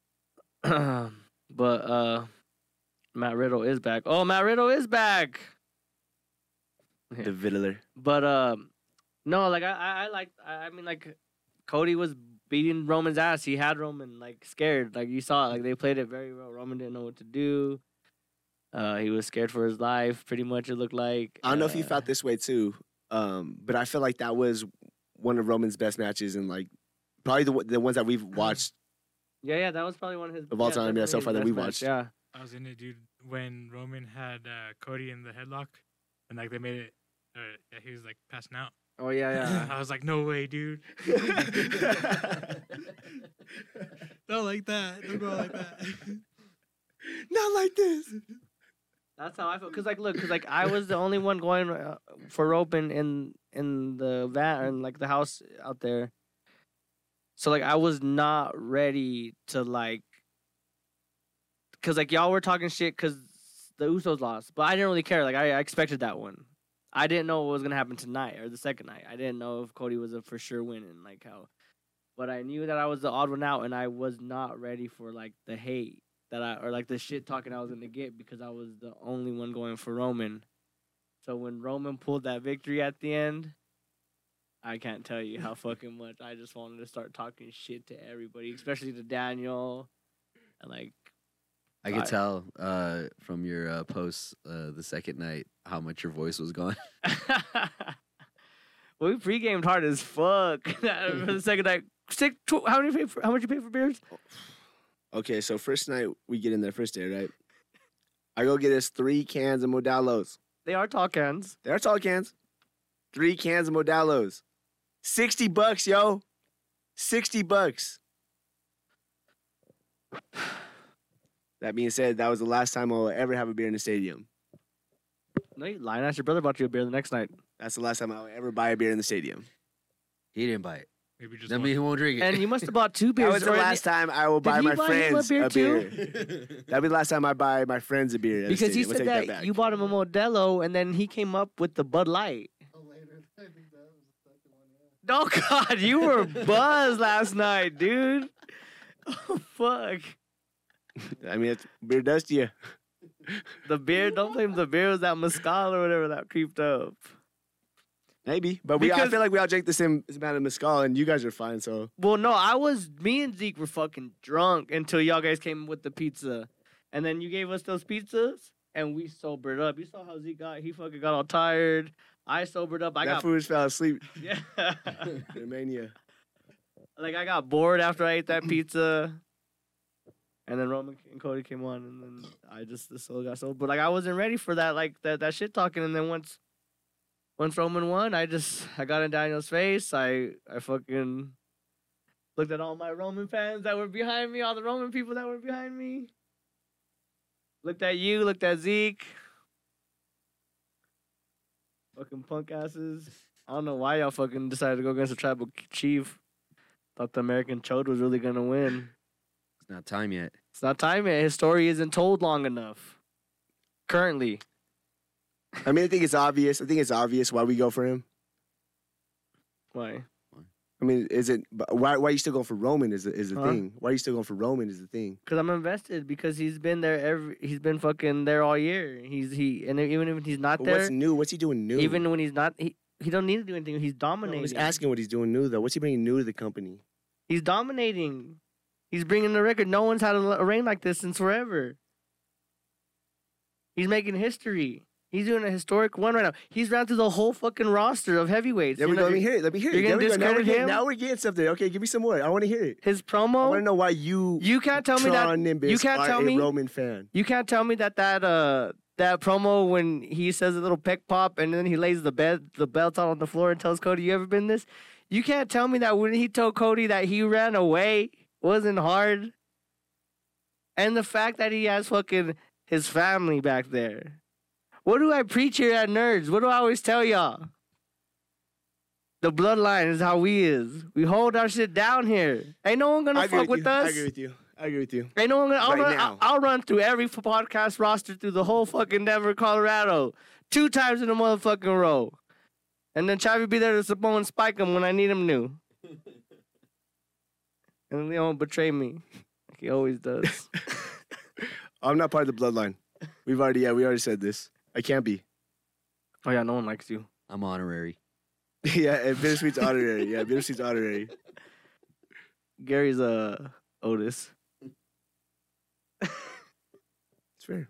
but uh, Matt Riddle is back. Oh, Matt Riddle is back. Yeah. The Vittler. But um, no, like I, I, I like. I, I mean, like Cody was beating Roman's ass. He had Roman like scared. Like you saw, it. Like they played it very well. Roman didn't know what to do. Uh, he was scared for his life. Pretty much, it looked like. I don't know if you Uh, felt this way too, um, but I feel like that was one of Roman's best matches, and like probably the one- the ones that we've watched Yeah, yeah, that was probably one of his Of all yeah, time, yeah, definitely so his far that best we match, watched. Yeah. I was in it, dude, when Roman had uh, Cody in the headlock, and like they made it. Uh, yeah, he was like passing out. Oh yeah, yeah. I was like, no way, dude. Don't like that. Don't go like that. Not like this. That's how I feel. Cause like, look, cause like I was the only one going uh, for rope in in in the van and like the house out there. So like I was not ready to like, cause like y'all were talking shit cause the Usos lost, but I didn't really care. Like I, I expected that one. I didn't know what was gonna happen tonight or the second night. I didn't know if Cody was a for sure winning, like how. But I knew that I was the odd one out, and I was not ready for like the hate that I or like the shit talking I was gonna get because I was the only one going for Roman. So when Roman pulled that victory at the end, I can't tell you how fucking much I just wanted to start talking shit to everybody, especially to Daniel, and like. I could I- tell uh, from your uh, posts uh, the second night how much your voice was gone. We pre-gamed hard as fuck for the second night. Six, tw- how many? Pay for, how much you pay for beers? Okay, so first night we get in there first day, right? I go get us three cans of Modelo's. They are tall cans. They're tall cans. Three cans of Modelo's. Sixty bucks, yo. Sixty bucks. That being said, that was the last time I'll ever have a beer in the stadium. No, you lying. Ask your brother about you a beer the next night. That's the last time I'll ever buy a beer in the stadium. He didn't buy it. Maybe just That one. means he won't drink it. And you must have bought two That beers. was the or- last time I will buy he my buy him a friends beer a too? beer. That'll be the last time I buy my friends a beer. at the Because he stadium. We'll said take that, back. you bought him a Modelo, and then he came up with the Bud Light. Oh, later. I think that was the second one. Yeah. Oh God, you were buzzed last night, dude. Oh fuck. I mean, it's, beer does to you. The beer. Don't blame the beer. It was that mezcal or whatever that creeped up. Maybe, but we. I Because- feel like we all drank the same amount of mezcal, and you guys are fine. So Well, no, I was. Me and Zeke were fucking drunk until y'all guys came with the pizza, and then you gave us those pizzas, and we sobered up. You saw how Zeke got. He fucking got all tired. I sobered up. I that got. food fell asleep. Yeah. The mania. Like I got bored after I ate that pizza. And then Roman and Cody came on, and then I just the soul got sold. But like I wasn't ready for that, like that that shit talking. And then once, once Roman won, I just I got in Daniel's face. I I fucking looked at all my Roman fans that were behind me, all the Roman people that were behind me. Looked at you, looked at Zeke. Fucking punk asses. I don't know why y'all fucking decided to go against the tribal chief. Thought the American Chode was really gonna win. It's not time yet. It's not time yet. His story isn't told long enough. Currently. I mean, I think it's obvious. I think it's obvious why we go for him. Why? I mean, is it? but Why? Why are you still going for Roman? Is the, is the Huh? thing? Why are you still going for Roman? Is the thing? Because I'm invested. Because he's been there every. He's been fucking there all year. He's he and even if he's not But there, what's new? What's he doing new? even when he's not, he he don't need to do anything. He's No, I dominating. was asking what he's doing new though. What's he bringing new to the company? He's dominating. He's bringing the record. No one's had a, a reign like this since forever. He's making history. He's doing a historic one right now. He's ran through the whole fucking roster of heavyweights. There we You go. know, Let me hear it. Let me hear you're it. There gonna we go. Now we're, discredit getting, him? now we're getting something. Okay, give me some more. I want to hear it. His I want to promo. know why you, You can't tell me that. Tron Nimbus, you can't are tell a me- Roman fan. You can't tell me that that uh that promo when he says a little peck pop and then he lays the bed the belt out on the floor and tells Cody, "You ever been this?" You can't tell me that when he told Cody that he ran away wasn't hard. And the fact that he has fucking his family back there. What do I preach here at Nerds? What do I always tell y'all? The bloodline is how we is. We hold our shit down here. Ain't no one gonna I agree fuck with, you. us. I agree with you. I agree with you. Ain't no one gonna, I'll, Right run, now. I'll, I'll run through every f- podcast roster through the whole fucking Denver, Colorado, two times in a motherfucking row. And then Chavi be there to Samoa and spike him when I need him new. And he won't betray me like he always does. I'm not part of the bloodline. We've already, yeah, we already said this. I can't be. Oh yeah, no one likes you. I'm honorary. Yeah, and Bittersweet's honorary. Yeah, Bittersweet's honorary. Gary's uh Otis. It's fair.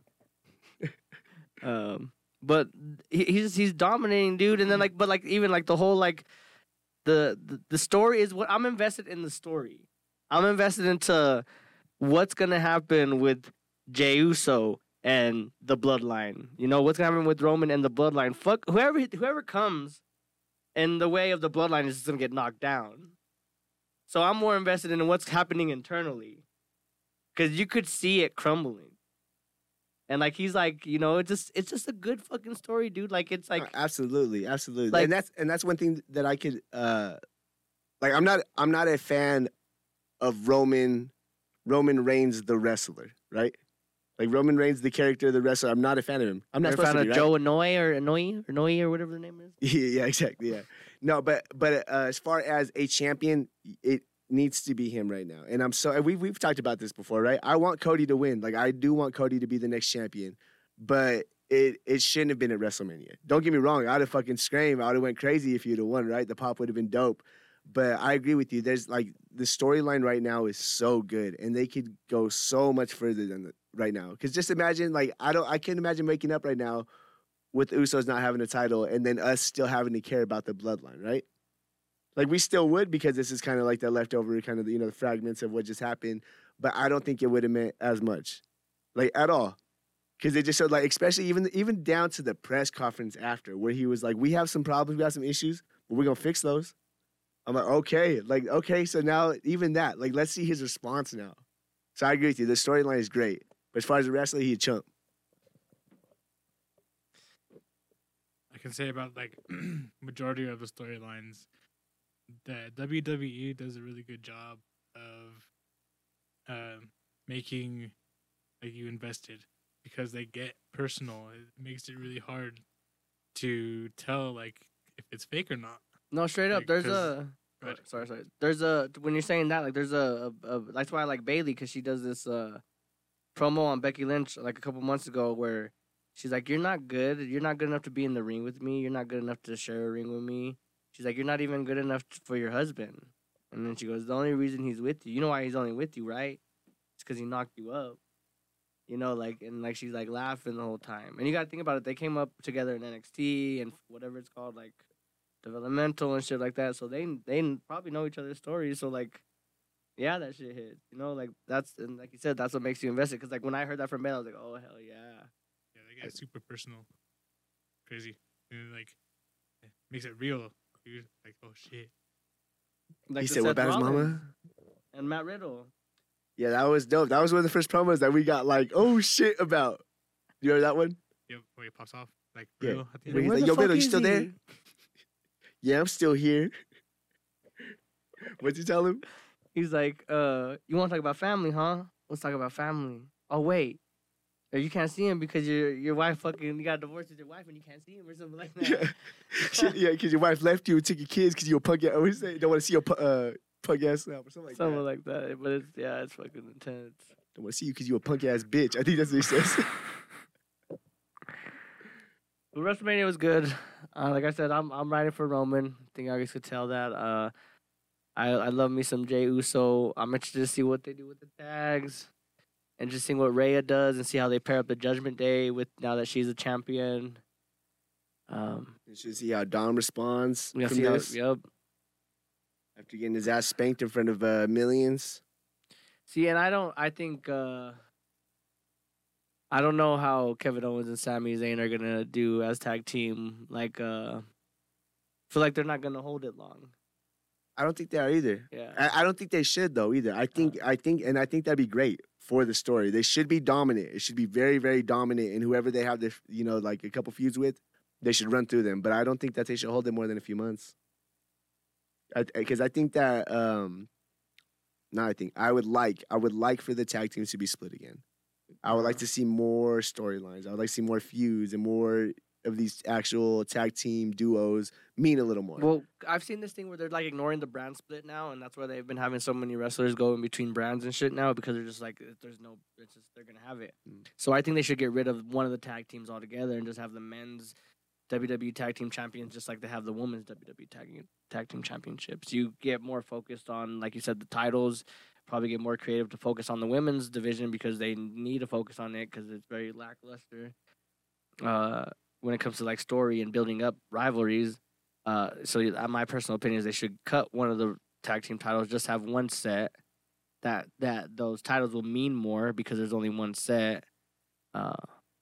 Um, but he, he's he's dominating, dude. And then like, but like even like the whole like the, the the story is what I'm invested in the story. I'm invested into what's gonna happen with Jey Uso and the Bloodline. You know what's gonna happen with Roman and the Bloodline. Fuck whoever whoever comes in the way of the Bloodline is just gonna get knocked down. So I'm more invested in what's happening internally, because you could see it crumbling. And like he's like, you know, it's just it's just a good fucking story, dude. Like it's like Uh, absolutely, absolutely, like- and that's and that's one thing that I could uh, like. I'm not I'm not a fan of Roman Roman Reigns the wrestler, right? Like Roman Reigns the character, the wrestler. I'm not a fan of him. I'm not you're a supposed fan to of be, right? Joe Anoy or Anoy or Noy or whatever the name is. Yeah, yeah, exactly. Yeah. No, but but uh, as far as a champion, it needs to be him right now. And I'm so we've we've talked about this before, right? I want Cody to win. Like I do want Cody to be the next champion, but it it shouldn't have been at WrestleMania. Don't get me wrong. I'd have fucking screamed. I would have went crazy if you'd have won, right? The pop would have been dope. But I agree with you. There's like the storyline right now is so good, and they could go so much further than the, right now. Because just imagine, like I don't, I can't imagine waking up right now with Usos not having a title, and then us still having to care about the bloodline, right? Like we still would, because this is kind of like the leftover, kind of you know the fragments of what just happened. But I don't think it would have meant as much, like at all, because it just showed like, especially even even down to the press conference after, where he was like, "We have some problems, we have some issues, but we're gonna fix those." I'm like, okay, like okay, so now even that, like, let's see his response now. So I agree with you. The storyline is great, but as far as the wrestler, he a chump. I can say about like majority of the storylines that W W E does a really good job of uh, making like you invested, because they get personal. It makes it really hard to tell like if it's fake or not. No, straight up. Like, There's 'cause- a Go ahead. sorry, sorry. There's a when you're saying that, like, there's a, a, a that's why I like Bailey, because she does this uh promo on Becky Lynch like a couple months ago where she's like, "You're not good. You're not good enough to be in the ring with me. You're not good enough to share a ring with me." She's like, "You're not even good enough t- for your husband." And then she goes, "The only reason he's with you, you know why he's only with you, right? It's because he knocked you up." You know, like, and like she's like laughing the whole time. And you gotta think about it. They came up together in N X T and whatever it's called, like developmental and shit like that. So they they probably know each other's stories. So like, yeah, that shit hit. You know, like that's and like you said, that's what makes you invested. Because like when I heard that from Ben, I was like, oh hell yeah. Yeah, they get super personal, crazy, and like it makes it real. Dude, like oh shit. Like He the said, "What Seth about his Rollins mama?" and Matt Riddle. Yeah, that was dope. That was one of the first promos that we got like, oh shit about. You heard that one? Yep, where he pops off like Yeah. real at the Where end. he's Where like, the "Yo, fuck Riddle, you is still there?" he? Yeah, I'm still here. What'd you tell him? He's like, uh, you want to talk about family, huh? Let's talk about family. Oh wait, or you can't see him because your your wife fucking you got divorced with your wife and you can't see him or something like that. Yeah, Shit, yeah, because your wife left you and took your kids because you're a punk ass. What say? Don't want to see your pu- uh, punk ass now or something like Something that. like that. But it's yeah, it's fucking intense. Don't want to see you because you're a punk ass bitch. I think that's what he says. But WrestleMania was good. Uh, like I said, I'm I'm riding for Roman. I think I guys could tell that. Uh, I I love me some Jey Uso. I'm interested to see what they do with the tags, and just seeing what Rhea does and see how they pair up the Judgment Day with now that she's a champion. Um, You should see how Dom responds we gotta from see how. this Yep. after getting his ass spanked in front of uh, millions. See, and I don't. I think. Uh, I don't know how Kevin Owens and Sami Zayn are gonna do as tag team. Like, uh, feel like they're not gonna hold it long. I don't think they are either. Yeah. I, I don't think they should though either. I think I think and I think that'd be great for the story. They should be dominant. It should be very very dominant, and whoever they have this you know like a couple feuds with, they should run through them. But I don't think that they should hold it more than a few months. Because I, I think that um, no, I think I would like I would like for the tag teams to be split again. I would like to see more storylines. I would like to see more feuds and more of these actual tag team duos mean a little more. Well, I've seen this thing where they're like ignoring the brand split now, and that's why they've been having so many wrestlers go in between brands and shit now because they're just like, there's no, it's just they're gonna have it. Mm. So I think they should get rid of one of the tag teams altogether and just have the men's W W E Tag Team Champions, just like they have the women's W W E Tag Tag Team Championships. You get more focused on, like you said, the titles. Probably get more creative to focus on the women's division because they need to focus on it because it's very lackluster. Uh, when it comes to like story and building up rivalries. Uh, so uh, my personal opinion is they should cut one of the tag team titles, just have one set, that that those titles will mean more because there's only one set. Uh,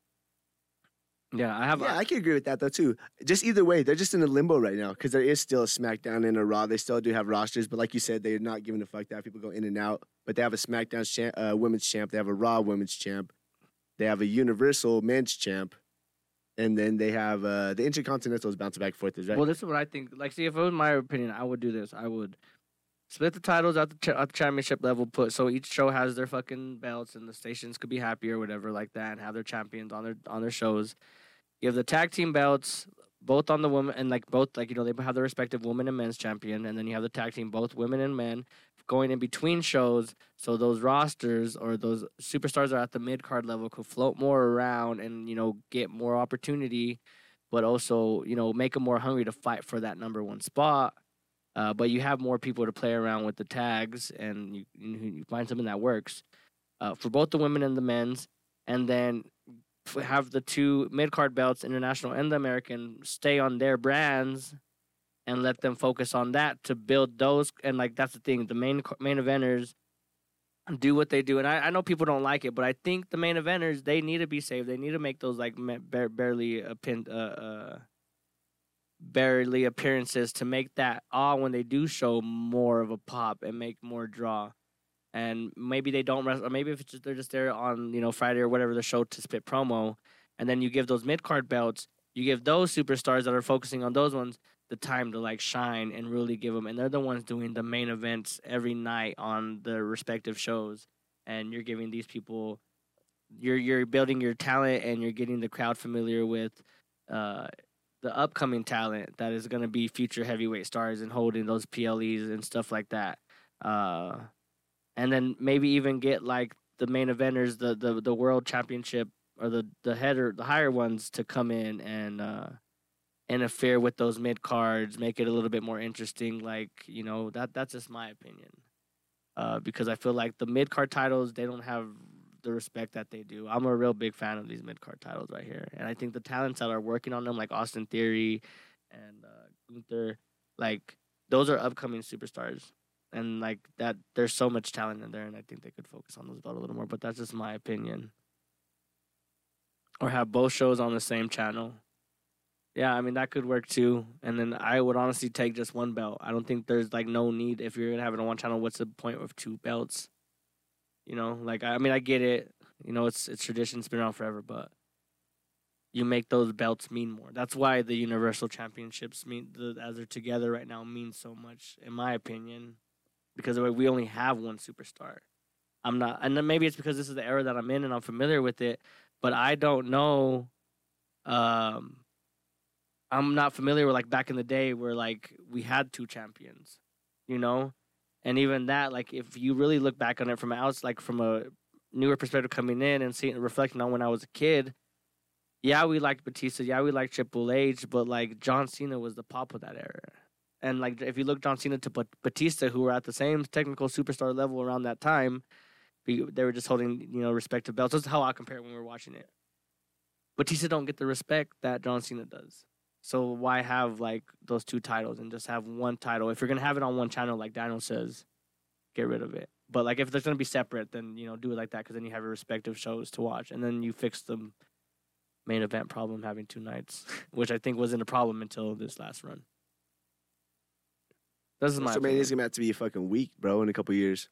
yeah, I have. Yeah, I can agree with that though too. Just either way, they're just in a limbo right now because there is still a SmackDown and a Raw. They still do have rosters, but like you said, they're not giving a fuck that people go in and out. But they have a SmackDown champ, uh, women's champ. They have a Raw women's champ. They have a Universal men's champ, and then they have uh, the Intercontinentals bouncing back and forth. Is right. Well, this is what I think. Like, see, if it was my opinion, I would do this. I would split the titles at the, ch- at the championship level. Put so each show has their fucking belts, and the stations could be happy or whatever like that, and have their champions on their on their shows. You have the tag team belts, both on the women, and like both, like, you know, they have their respective women and men's champion, and then you have the tag team, both women and men, going in between shows, so those rosters or those superstars are at the mid card level could float more around and, you know, get more opportunity, but also, you know, make them more hungry to fight for that number one spot. Uh, but you have more people to play around with the tags, and you you find something that works uh, for both the women and the men's, and then have the two mid card belts, international and the American, stay on their brands, and let them focus on that to build those. And like that's the thing, the main main eventers do what they do, and I, I know people don't like it, but I think the main eventers, they need to be saved. They need to make those like bare, barely a pin, uh, uh, barely appearances to make that ah when they do show more of a pop and make more draw. And maybe they don't wrestle, or maybe if it's just, they're just there on, you know, Friday or whatever the show to spit promo, and then you give those mid card belts, you give those superstars that are focusing on those ones the time to like shine and really give them, and they're the ones doing the main events every night on their respective shows, and you're giving these people, you're you're building your talent, and you're getting the crowd familiar with uh, the upcoming talent that is going to be future heavyweight stars and holding those P L Es and stuff like that. Uh, And then maybe even get like the main eventers, the the, the world championship or the, the header, the higher ones to come in and uh, interfere with those mid cards, make it a little bit more interesting. Like, you know, that that's just my opinion. Uh, because I feel like the mid card titles, they don't have the respect that they do. I'm a real big fan of these mid card titles right here, and I think the talents that are working on them, like Austin Theory and uh, Gunther, like those are upcoming superstars. And like that, there's so much talent in there, and I think they could focus on those belts a little more. But that's just my opinion. Or have both shows on the same channel. Yeah, I mean that could work too. And then I would honestly take just one belt. I don't think there's like no need if you're gonna have it on one channel. What's the point of two belts? You know, like I mean I get it. You know, it's it's tradition, it's been around forever, but you make those belts mean more. That's why the Universal Championships mean the, as they're together right now mean so much, in my opinion. Because we only have one superstar. I'm not, and then maybe it's because this is the era that I'm in and I'm familiar with it, but I don't know. Um, I'm not familiar with like back in the day where like we had two champions, you know, and even that, like if you really look back on it from outside, like from a newer perspective coming in and seeing reflecting on when I was a kid, yeah, we liked Batista, yeah, we liked Triple H, but like John Cena was the pop of that era. And like if you look John Cena to Batista, who were at the same technical superstar level around that time, they were just holding, you know, respective belts. That's how I compare it when we were watching it. Batista don't get the respect that John Cena does. So why have like those two titles and just have one title? If you're gonna have it on one channel, like Daniel says, get rid of it. But like if they're gonna be separate, then you know do it like that because then you have your respective shows to watch, and then you fix the main event problem having two nights, which I think wasn't a problem until this last run. This is my So man, it's gonna have to be a fucking week, bro, in a couple years.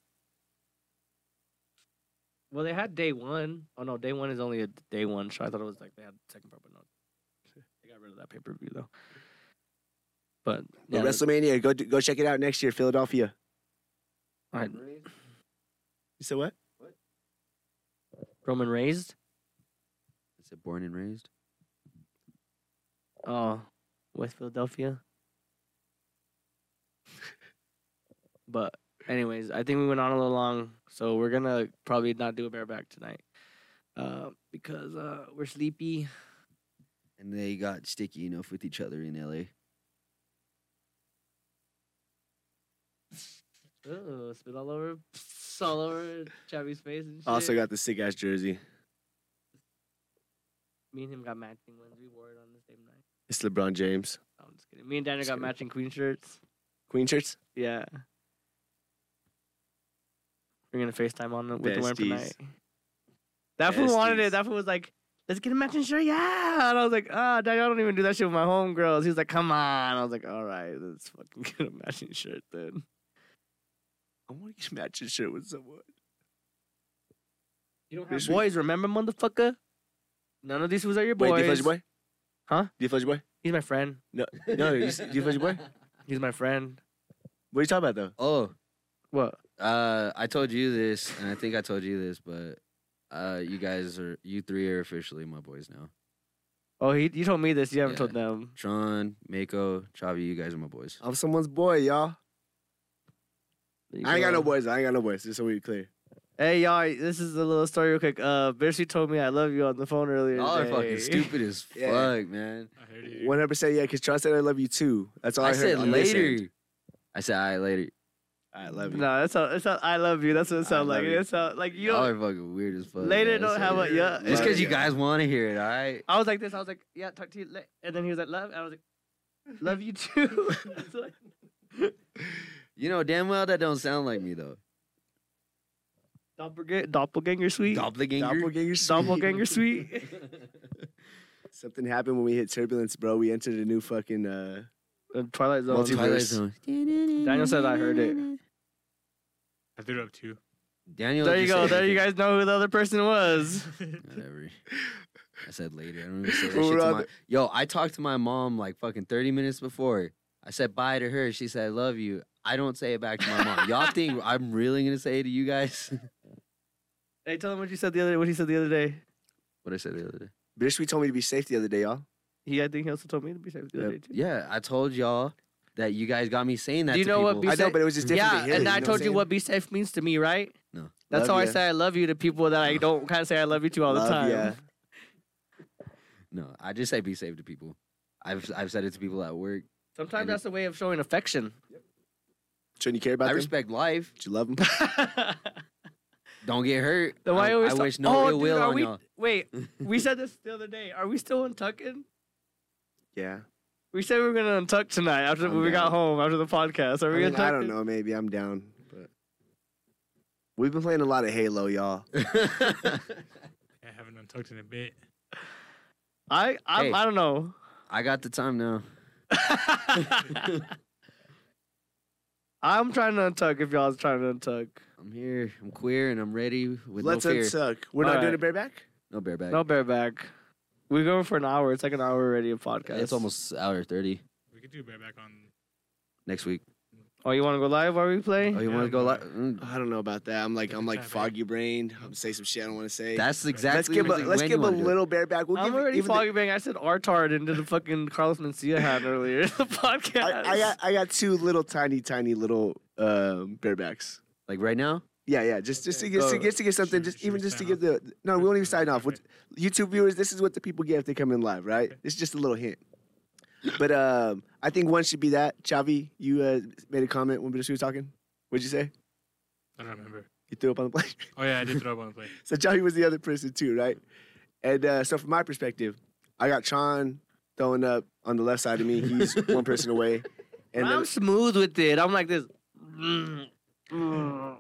Well, they had day one. Oh no, day one is only a day one show. I thought it was like they had the second part, but no, they got rid of that pay per view though. But Yeah, yeah, WrestleMania, go go check it out next year, Philadelphia. all right. You said what? Roman raised. Is it born and raised? Oh, West Philadelphia. But anyways, I think we went on a little long, so we're gonna probably not do a bareback tonight, uh, because uh, we're sleepy. And they got sticky enough with each other in L A. Oh, spit all over, all over Chavi's face and shit. Also got the sick ass jersey. Me and him got matching ones. We wore it on the same night. It's LeBron James. No, I'm just kidding. Me and Daniel Just got kidding. matching Queen shirts. Queen shirts. Yeah. We're gonna FaceTime on the, with the winner per Besties. night. That fool wanted Besties. it. That fool was like, let's get a matching shirt, yeah. And I was like, ah, oh, Daddy, I don't even do that shit with my homegirls. He was like, come on. I was like, all right, let's fucking get a matching shirt then. I want to get a matching shirt with someone. You don't have have boys, remember, motherfucker? None of these fools are your boys. Wait, do you fudge your boy? Huh? Do you fudge your boy? He's my friend. No, no. You, do you fudge your boy? He's my friend. What are you talking about though? Oh, What? uh, I told you this, and I think I told you this, but uh, you guys are, you three are officially my boys now. Oh, he, you told me this. You haven't Yeah. told them. Tron, Mako, Chavi, you guys are my boys. I'm someone's boy, y'all. There you I ain't got go. no boys. I ain't got no boys. Just so we clear. Hey, y'all, this is a little story real quick. Uh, Bittersweet told me I love you on the phone earlier Y'all are today. fucking stupid as Yeah. fuck, man. I heard you. One hundred percent. Yeah, because Tron said I love you too. That's all I, I heard. said on this later. end. I said, all right, later. I love you. No, that's how, that's how I love you. That's what it I sounds like. love you. It sound like you Y'all don't. are fucking weird as fuck. Later guys. don't have a yeah. Just Love because you you. guys want to hear it, all right? I was like this. I was like, yeah, talk to you. la-" And then he was like, love. And I was like, love you too. It's like, You know damn well that don't sound like me, though. doppelganger, doppelganger sweet. Doppelganger? Doppelganger. sweet. Doppelganger sweet. Something happened when we hit turbulence, bro. We entered a new fucking. uh Uh, Twilight Zone. Multiverse. Twilight Zone. Daniel said I heard it. I threw it up too. Daniel. There you just go. said There you everything. guys know who the other person was. Whatever. I said later. I don't even say that Well, shit we're to on my... the- Yo, I talked to my mom like fucking thirty minutes before. I said bye to her. She said, I love you. I don't say it back to my mom. Y'all think I'm really going to say it to you guys? Hey, tell him what you said the other. What he said the other day. What I said the other day. Bittersweet told me to be safe the other day, y'all. He, I think he also told me to be safe the other Yep. day too. Yeah, I told y'all that you guys got me saying that Do you to know what people. be I know, safe- but it was just different Yeah, to hear. and it, I you know told you I'm what be safe means to me, right? No. That's Love how I ya. say I love you to people that I don't kind of say I love you to all the Love time. ya. No, I just say be safe to people. I've I've said it to people at work. Sometimes And- that's a way of showing affection. Shouldn't you care about I them? respect life. Do you love them? Don't get hurt. Then why I, always I talk- wish no oh, ill dude, will are on we, y'all. Wait, we said this the other day. Are we still untucking? Yeah. We said we were gonna untuck tonight after I'm when we got down. home after the podcast. Are I, we mean, I untucking? don't know. Maybe I'm down, but we've been playing a lot of Halo, y'all. I haven't untucked in a bit. I I Hey. I don't know. I got the time now. I'm trying to untuck if y'all's trying to untuck. I'm here. I'm queer and I'm ready with Let's no fear. unsuck. We're not All doing right. a bareback. No bareback. No bareback. We're going for an hour. It's like an hour already of podcast. It's almost hour thirty We could do bareback on. next week. Oh, you want to go live while we play? Oh, you Yeah, want to go but- live? Mm, I don't know about that. I'm like I'm like Chat, foggy brained. I'm gonna say some shit I don't want to say. That's let's exactly. give a, when let's you give a wanna do it. little bareback. We'll I'm give already even the- foggy bang. I said R-tard into the fucking Carlos Mencia had earlier in the podcast. I, I got I got two little tiny tiny little um, barebacks. Like right now? Yeah, yeah. Just just to get Go. just to get, to get something. Should- Just should even we just to sign get the no. We won't even sign off. Okay. With YouTube viewers, this is what the people get if they come in live, right? Okay. It's just a little hint. But um, I think one should be that. Chavi, you uh, made a comment when Bittersweet was talking. What'd you say? I don't remember. You threw up on the plane. Oh yeah, I did throw up on the plane. So Chavi was the other person too, right? And uh, so from my perspective, I got Tron throwing up on the left side of me. He's one person away. And I'm then, smooth with it. I'm like this. Mm, mm,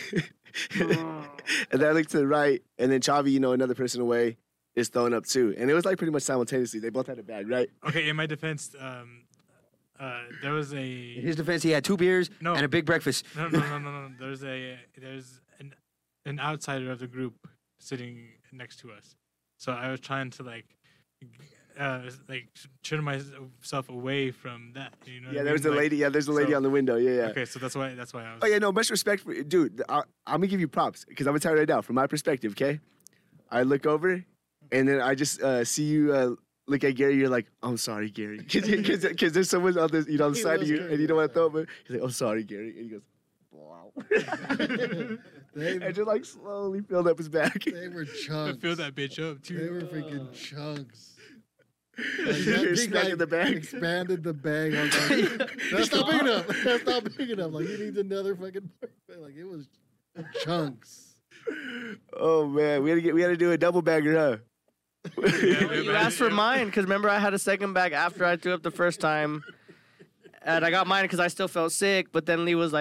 and then I look to the right, and then Chavi, you know, another person away, is throwing up too. And it was like pretty much simultaneously. They both had a bag, right? Okay, in my defense, um, uh, there was In a his defense, he had two beers No. and a big breakfast. no, no, no, no, no. There's a there's an an outsider of the group sitting next to us. So I was trying to like, uh, like turn myself away from that. You know? what Yeah, I there was mean? a Like, lady. Yeah, there's a lady so- on the window. Yeah, yeah. Okay, so that's why that's why I was. Oh yeah, no, much respect for dude. I, I'm gonna give you props because I'm gonna tell you right now from my perspective. Okay, I look over, and then I just uh, see you uh, look at Gary. You're like, I'm sorry, Gary, because there's someone on the you know on the He side of was you, good, and you he don't want was to throw him. He's like, I'm sorry, Gary, and he goes, wow, They, and just like slowly filled up his back. they were I chunks. filled that bitch up too. They were freaking chunks. Like, You're that thing, smacking like, the bag. Expanded the bag. I was like, that's not big enough. That's not big enough. Like he needs another fucking. Like it was chunks. Oh man, we had to get we had to do a double bagger, huh? Yeah, you yeah, asked for yeah. mine because remember I had a second bag after I threw up the first time, and I got mine because I still felt sick. But then Lee was like,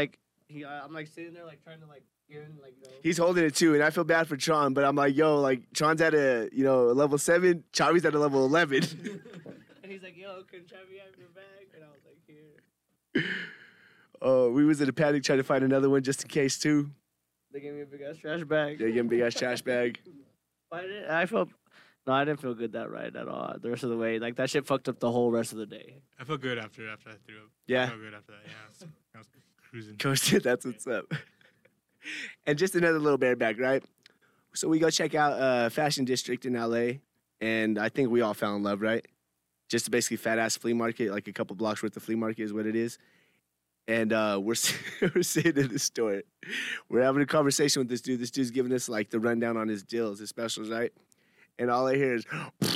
he, uh, I'm like sitting there like trying to like get in, like you know. He's holding it too, and I feel bad for Tron, but I'm like, yo, like Tron's at a you know a level seven, Chavi's at a level eleven. And he's like, yo, can Chavi have your bag? And I was like, here. Oh, we was in a panic trying to find another one just in case too. They gave me a big ass trash bag. They gave him a big ass trash bag. I didn't. I felt. No, I didn't feel good that ride at all. The rest of the way, like that shit fucked up the whole rest of the day. I felt good after after I threw up. I Yeah, felt good after that. Yeah, I was, I was cruising. coasted. That's what's up. And just another little bear bag, right? So we go check out uh, Fashion District in L A, and I think we all fell in love, right? Just basically fat ass flea market, like a couple blocks worth of flea market is what it is. And uh, we're we're sitting in the store, we're having a conversation with this dude. This dude's giving us like the rundown on his deals, his specials, right? And all I hear is.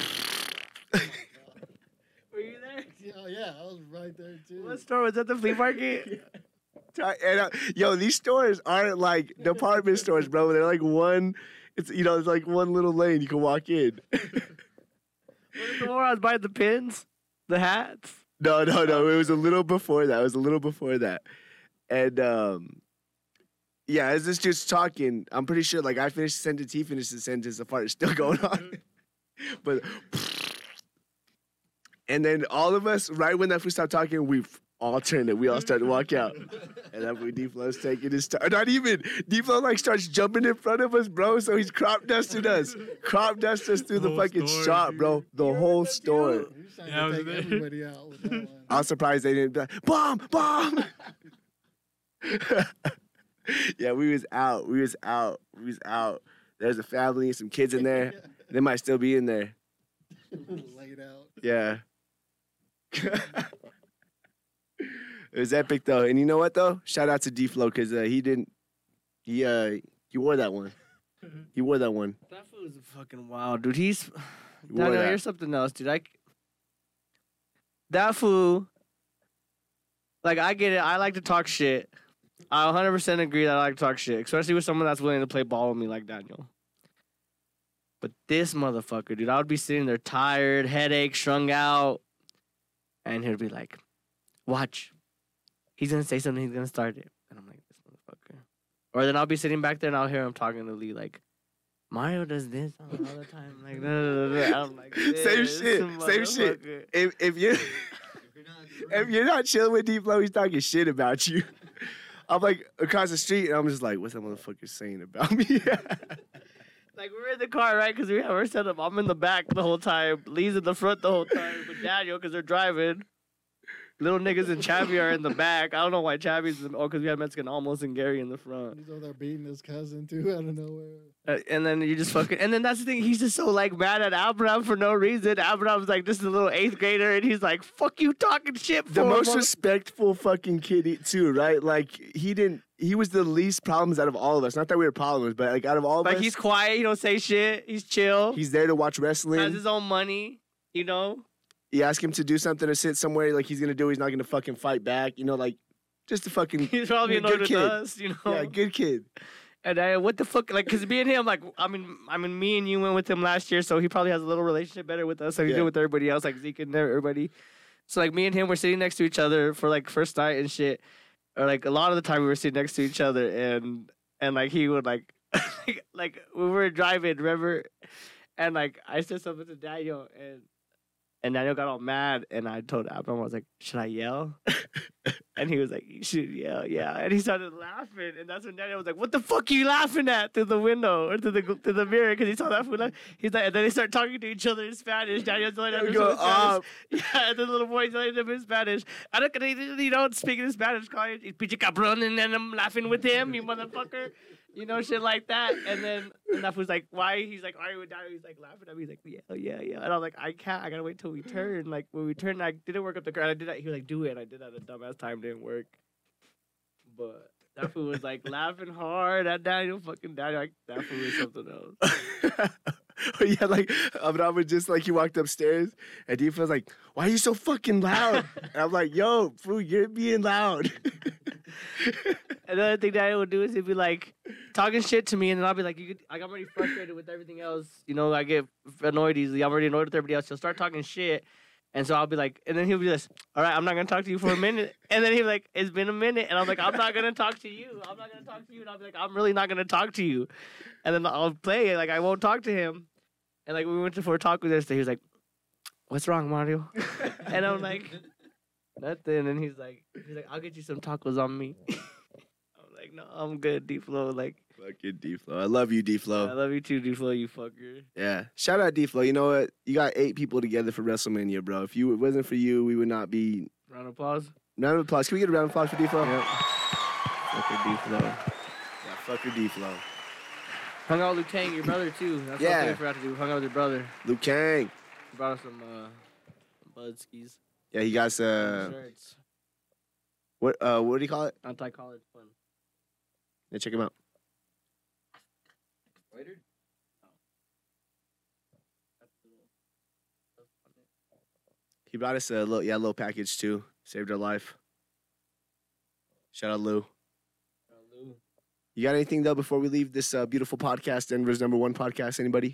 Were you there? Yeah, yeah, I was right there too. What store was that? The flea market? And uh, yo, these stores aren't like department stores, bro. They're like one. It's you know, it's like one little lane you can walk in. Was it the one where I was buying the pins, the hats? No, no, no. It was a little before that. It was a little before that. And um, yeah, as this dude's talking, I'm pretty sure like I finished the sentence, he finished the sentence, the fart is still going on. But and then all of us, right when that fool stopped talking, we all turned it. We all started to walk out. And that fool D-Flow's taking his time. Not even. D-Flow like starts jumping in front of us, bro. So he's crop dusting us. Crop dusted us through the, The whole fucking store, shop, dude. bro. The whole store. He was trying Yeah, I to was take there. everybody out with that one. I was surprised they didn't be like, bomb, bomb. Yeah, we was out. We was out. We was out. There's a family and some kids in there. They might still be in there. Laid out. Yeah. It was epic though. And you know what though? Shout out to D-Flow because uh, he didn't he uh he wore that one. He wore that one. That fool is fucking wild, dude. He's. He wore Daniel, that. here's something else, dude. I. That fool. Like I get it. I like to talk shit. I one hundred percent agree that I like to talk shit, especially with someone that's willing to play ball with me like Daniel. But this motherfucker, dude, I would be sitting there tired, headache, strung out, and he'd be like, "Watch, he's gonna say something. He's gonna start it," and I'm like, "This motherfucker." Or then I'll be sitting back there and I'll hear him talking to Lee like, "Mario does this all the time." Like, da, da, da, da. I'm like, Same "This shit, same shit." motherfucker." If if you if you're not chilling with D-Flow, he's talking shit about you. I'm like across the street and I'm just like, what's that motherfucker saying about me? Like, we're in the car, right? Because we have our setup. I'm in the back the whole time. Lee's in the front the whole time with Daniel because they're driving. Little niggas and Chavi are in the back. I don't know why Chavi's in, oh, because we have Mexican almost and Gary in the front. He's over there beating his cousin too out of nowhere. Uh, and then you just fucking, and then that's the thing. He's just so like mad at Abraham for no reason. Abraham's like, this is a little eighth grader, and he's like, fuck you talking shit for The most mother-" respectful fucking kid he- too, right? Like he didn't. He was the least problems out of all of us. Not that we were problems, but like out of all of Like, us, he's quiet. He don't say shit. He's chill. he's there to watch has wrestling. his own money, you know? You ask him to do something or sit somewhere, like he's gonna do. He's not gonna fucking fight back. You know, like just a fucking He's probably Good annoyed with kid. us, you know? yeah, good kid. And I, what the fuck, like, cause me and him, like, I mean, I mean, me and you went with him last year, so he probably has a little relationship better with us than he Yeah. did with everybody else, like Zeke and everybody. So like, me and him were sitting next to each other for like first night and shit, or like a lot of the time we were sitting next to each other, and and like he would like, like, like we were driving, remember, and like I said something to Daniel, and and Daniel got all mad, and I told Abram, I was like, should I yell? And he was like, you should yell, yeah. And he started laughing. And that's when Daniel was like, what the fuck are you laughing at through the window or through the through the mirror? Because he saw that fool. He's like, and then they start talking to each other in Spanish. Daniel's telling They him in go Spanish. off. Yeah, and the little boy's telling him in Spanish. I don't, you don't speak in Spanish, call him pinche cabrón, and then I'm laughing with him, you motherfucker. You know, shit like that. And then and that was like, why? He's like, are you with Daniel? He's like laughing at me. He's like, yeah, yeah, yeah. And I'm like, I can't. I gotta wait till we turn. Like when we turned, I didn't work up the car. I did that. He was like, do it. And I did that. A dumbass time didn't work. But that fool was like laughing hard at Daniel. Fucking Daniel. Like, that fool was something else. Yeah, like Abraham was just like he walked upstairs and he was like, why are you so fucking loud? And I'm like, yo, fool, you're being loud. Another thing Daniel would do is he'd be like talking shit to me, and then I'll be like, you could, like I'm already frustrated with everything else. You know, I get annoyed easily. I'm already annoyed with everybody else. He'll start talking shit, And so I'll be like, and then he'll be this, all right, I'm not gonna talk to you for a minute. And then he'll be like, it's been a minute. And I'm like, I'm not gonna talk to you. I'm not gonna talk to you. And I'll be like, I'm really not gonna talk to you. And then I'll play it, like I won't talk to him. And like we went to for a taco yesterday. He was like, what's wrong, Mario? And I'm like, nothing. And he's like, he's like, I'll get you some tacos on me. I'm like, no, I'm good, D-Flow. Like, Fucking D-Flow. I love you, I D-Flow. love you too, D-Flow, you fucker. Yeah. Shout out D-Flow. You know what? You got eight people together for WrestleMania, bro. If you it wasn't for you, we would not be. Round of applause. Round of applause. Can we get a round of applause for D-Flow? Yep. Fucker D-Flow. Yeah, fuck your D-Flow. Hung out with Luke Kang, your brother too. That's Yeah. one thing I forgot to do. Hung out with your brother. Luke Kang. He brought us some uh, Bud skis. Yeah, he got us, uh, shirts. what, uh, what do you call it? Anti-college fun. Yeah, check him out. He brought us a little, yeah, little package too. Saved our life. Shout out Lou. You got anything though before we leave this uh, beautiful podcast, Denver's number one podcast? Anybody?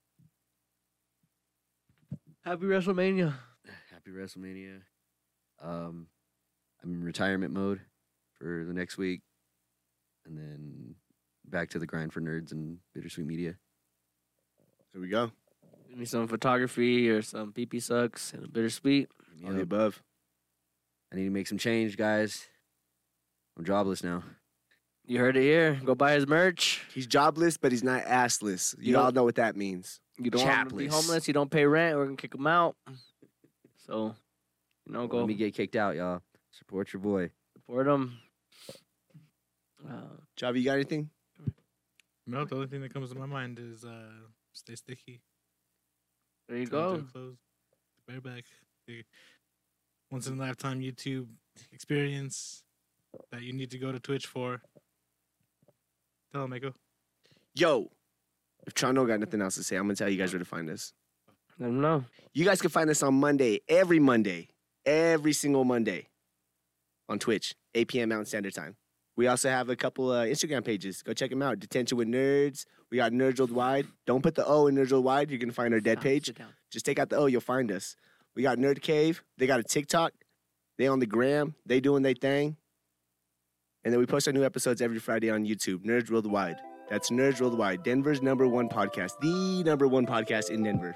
Happy WrestleMania. Happy WrestleMania. Um, I'm in retirement mode for the next week, and then back to the grind for nerds and Bittersweet Media. Here we go. Give me some photography or some pee pee sucks and a bittersweet. All the Yep. above. I need to make some change, guys. I'm jobless now. You heard it here. Go buy his merch. He's jobless, but he's not assless. You, You all don't- know what that means. You don't want him to be Chapless. homeless. You don't pay rent. We're gonna kick him out. So, you know, Don't go Let me get kicked out, y'all. Support your boy. support him. Uh, Javi, you got anything? No, the only thing that comes to my mind is uh, stay sticky. there you Come to go. a close. Bareback. The once in a lifetime YouTube experience that you need to go to Twitch for. Tell him, Mako. Yo, if Chano got nothing else to say, I'm gonna tell you guys where to find us. Let him know. You guys can find us on Monday, every Monday, every single Monday on Twitch, eight p.m. Mountain Standard Time. We also have a couple uh, Instagram pages. Go check them out. Detention with Nerds. We got Nerds Worldwide. Don't put the O in Nerds Worldwide. You're gonna find our dead Sit down, page. sit down. Just take out the O, you'll find us. We got Nerd Cave. They got a TikTok. They on the gram. They doing their thing. And then we post our new episodes every Friday on YouTube. Nerds Worldwide. That's Nerds Worldwide. Denver's number one podcast. The number one podcast in Denver.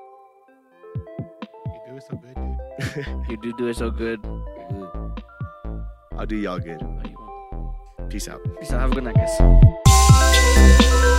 You do it so good, dude. You do do it so good. I'll do y'all good. Oh, you won't. Peace out. Peace out. Have a good night, guys.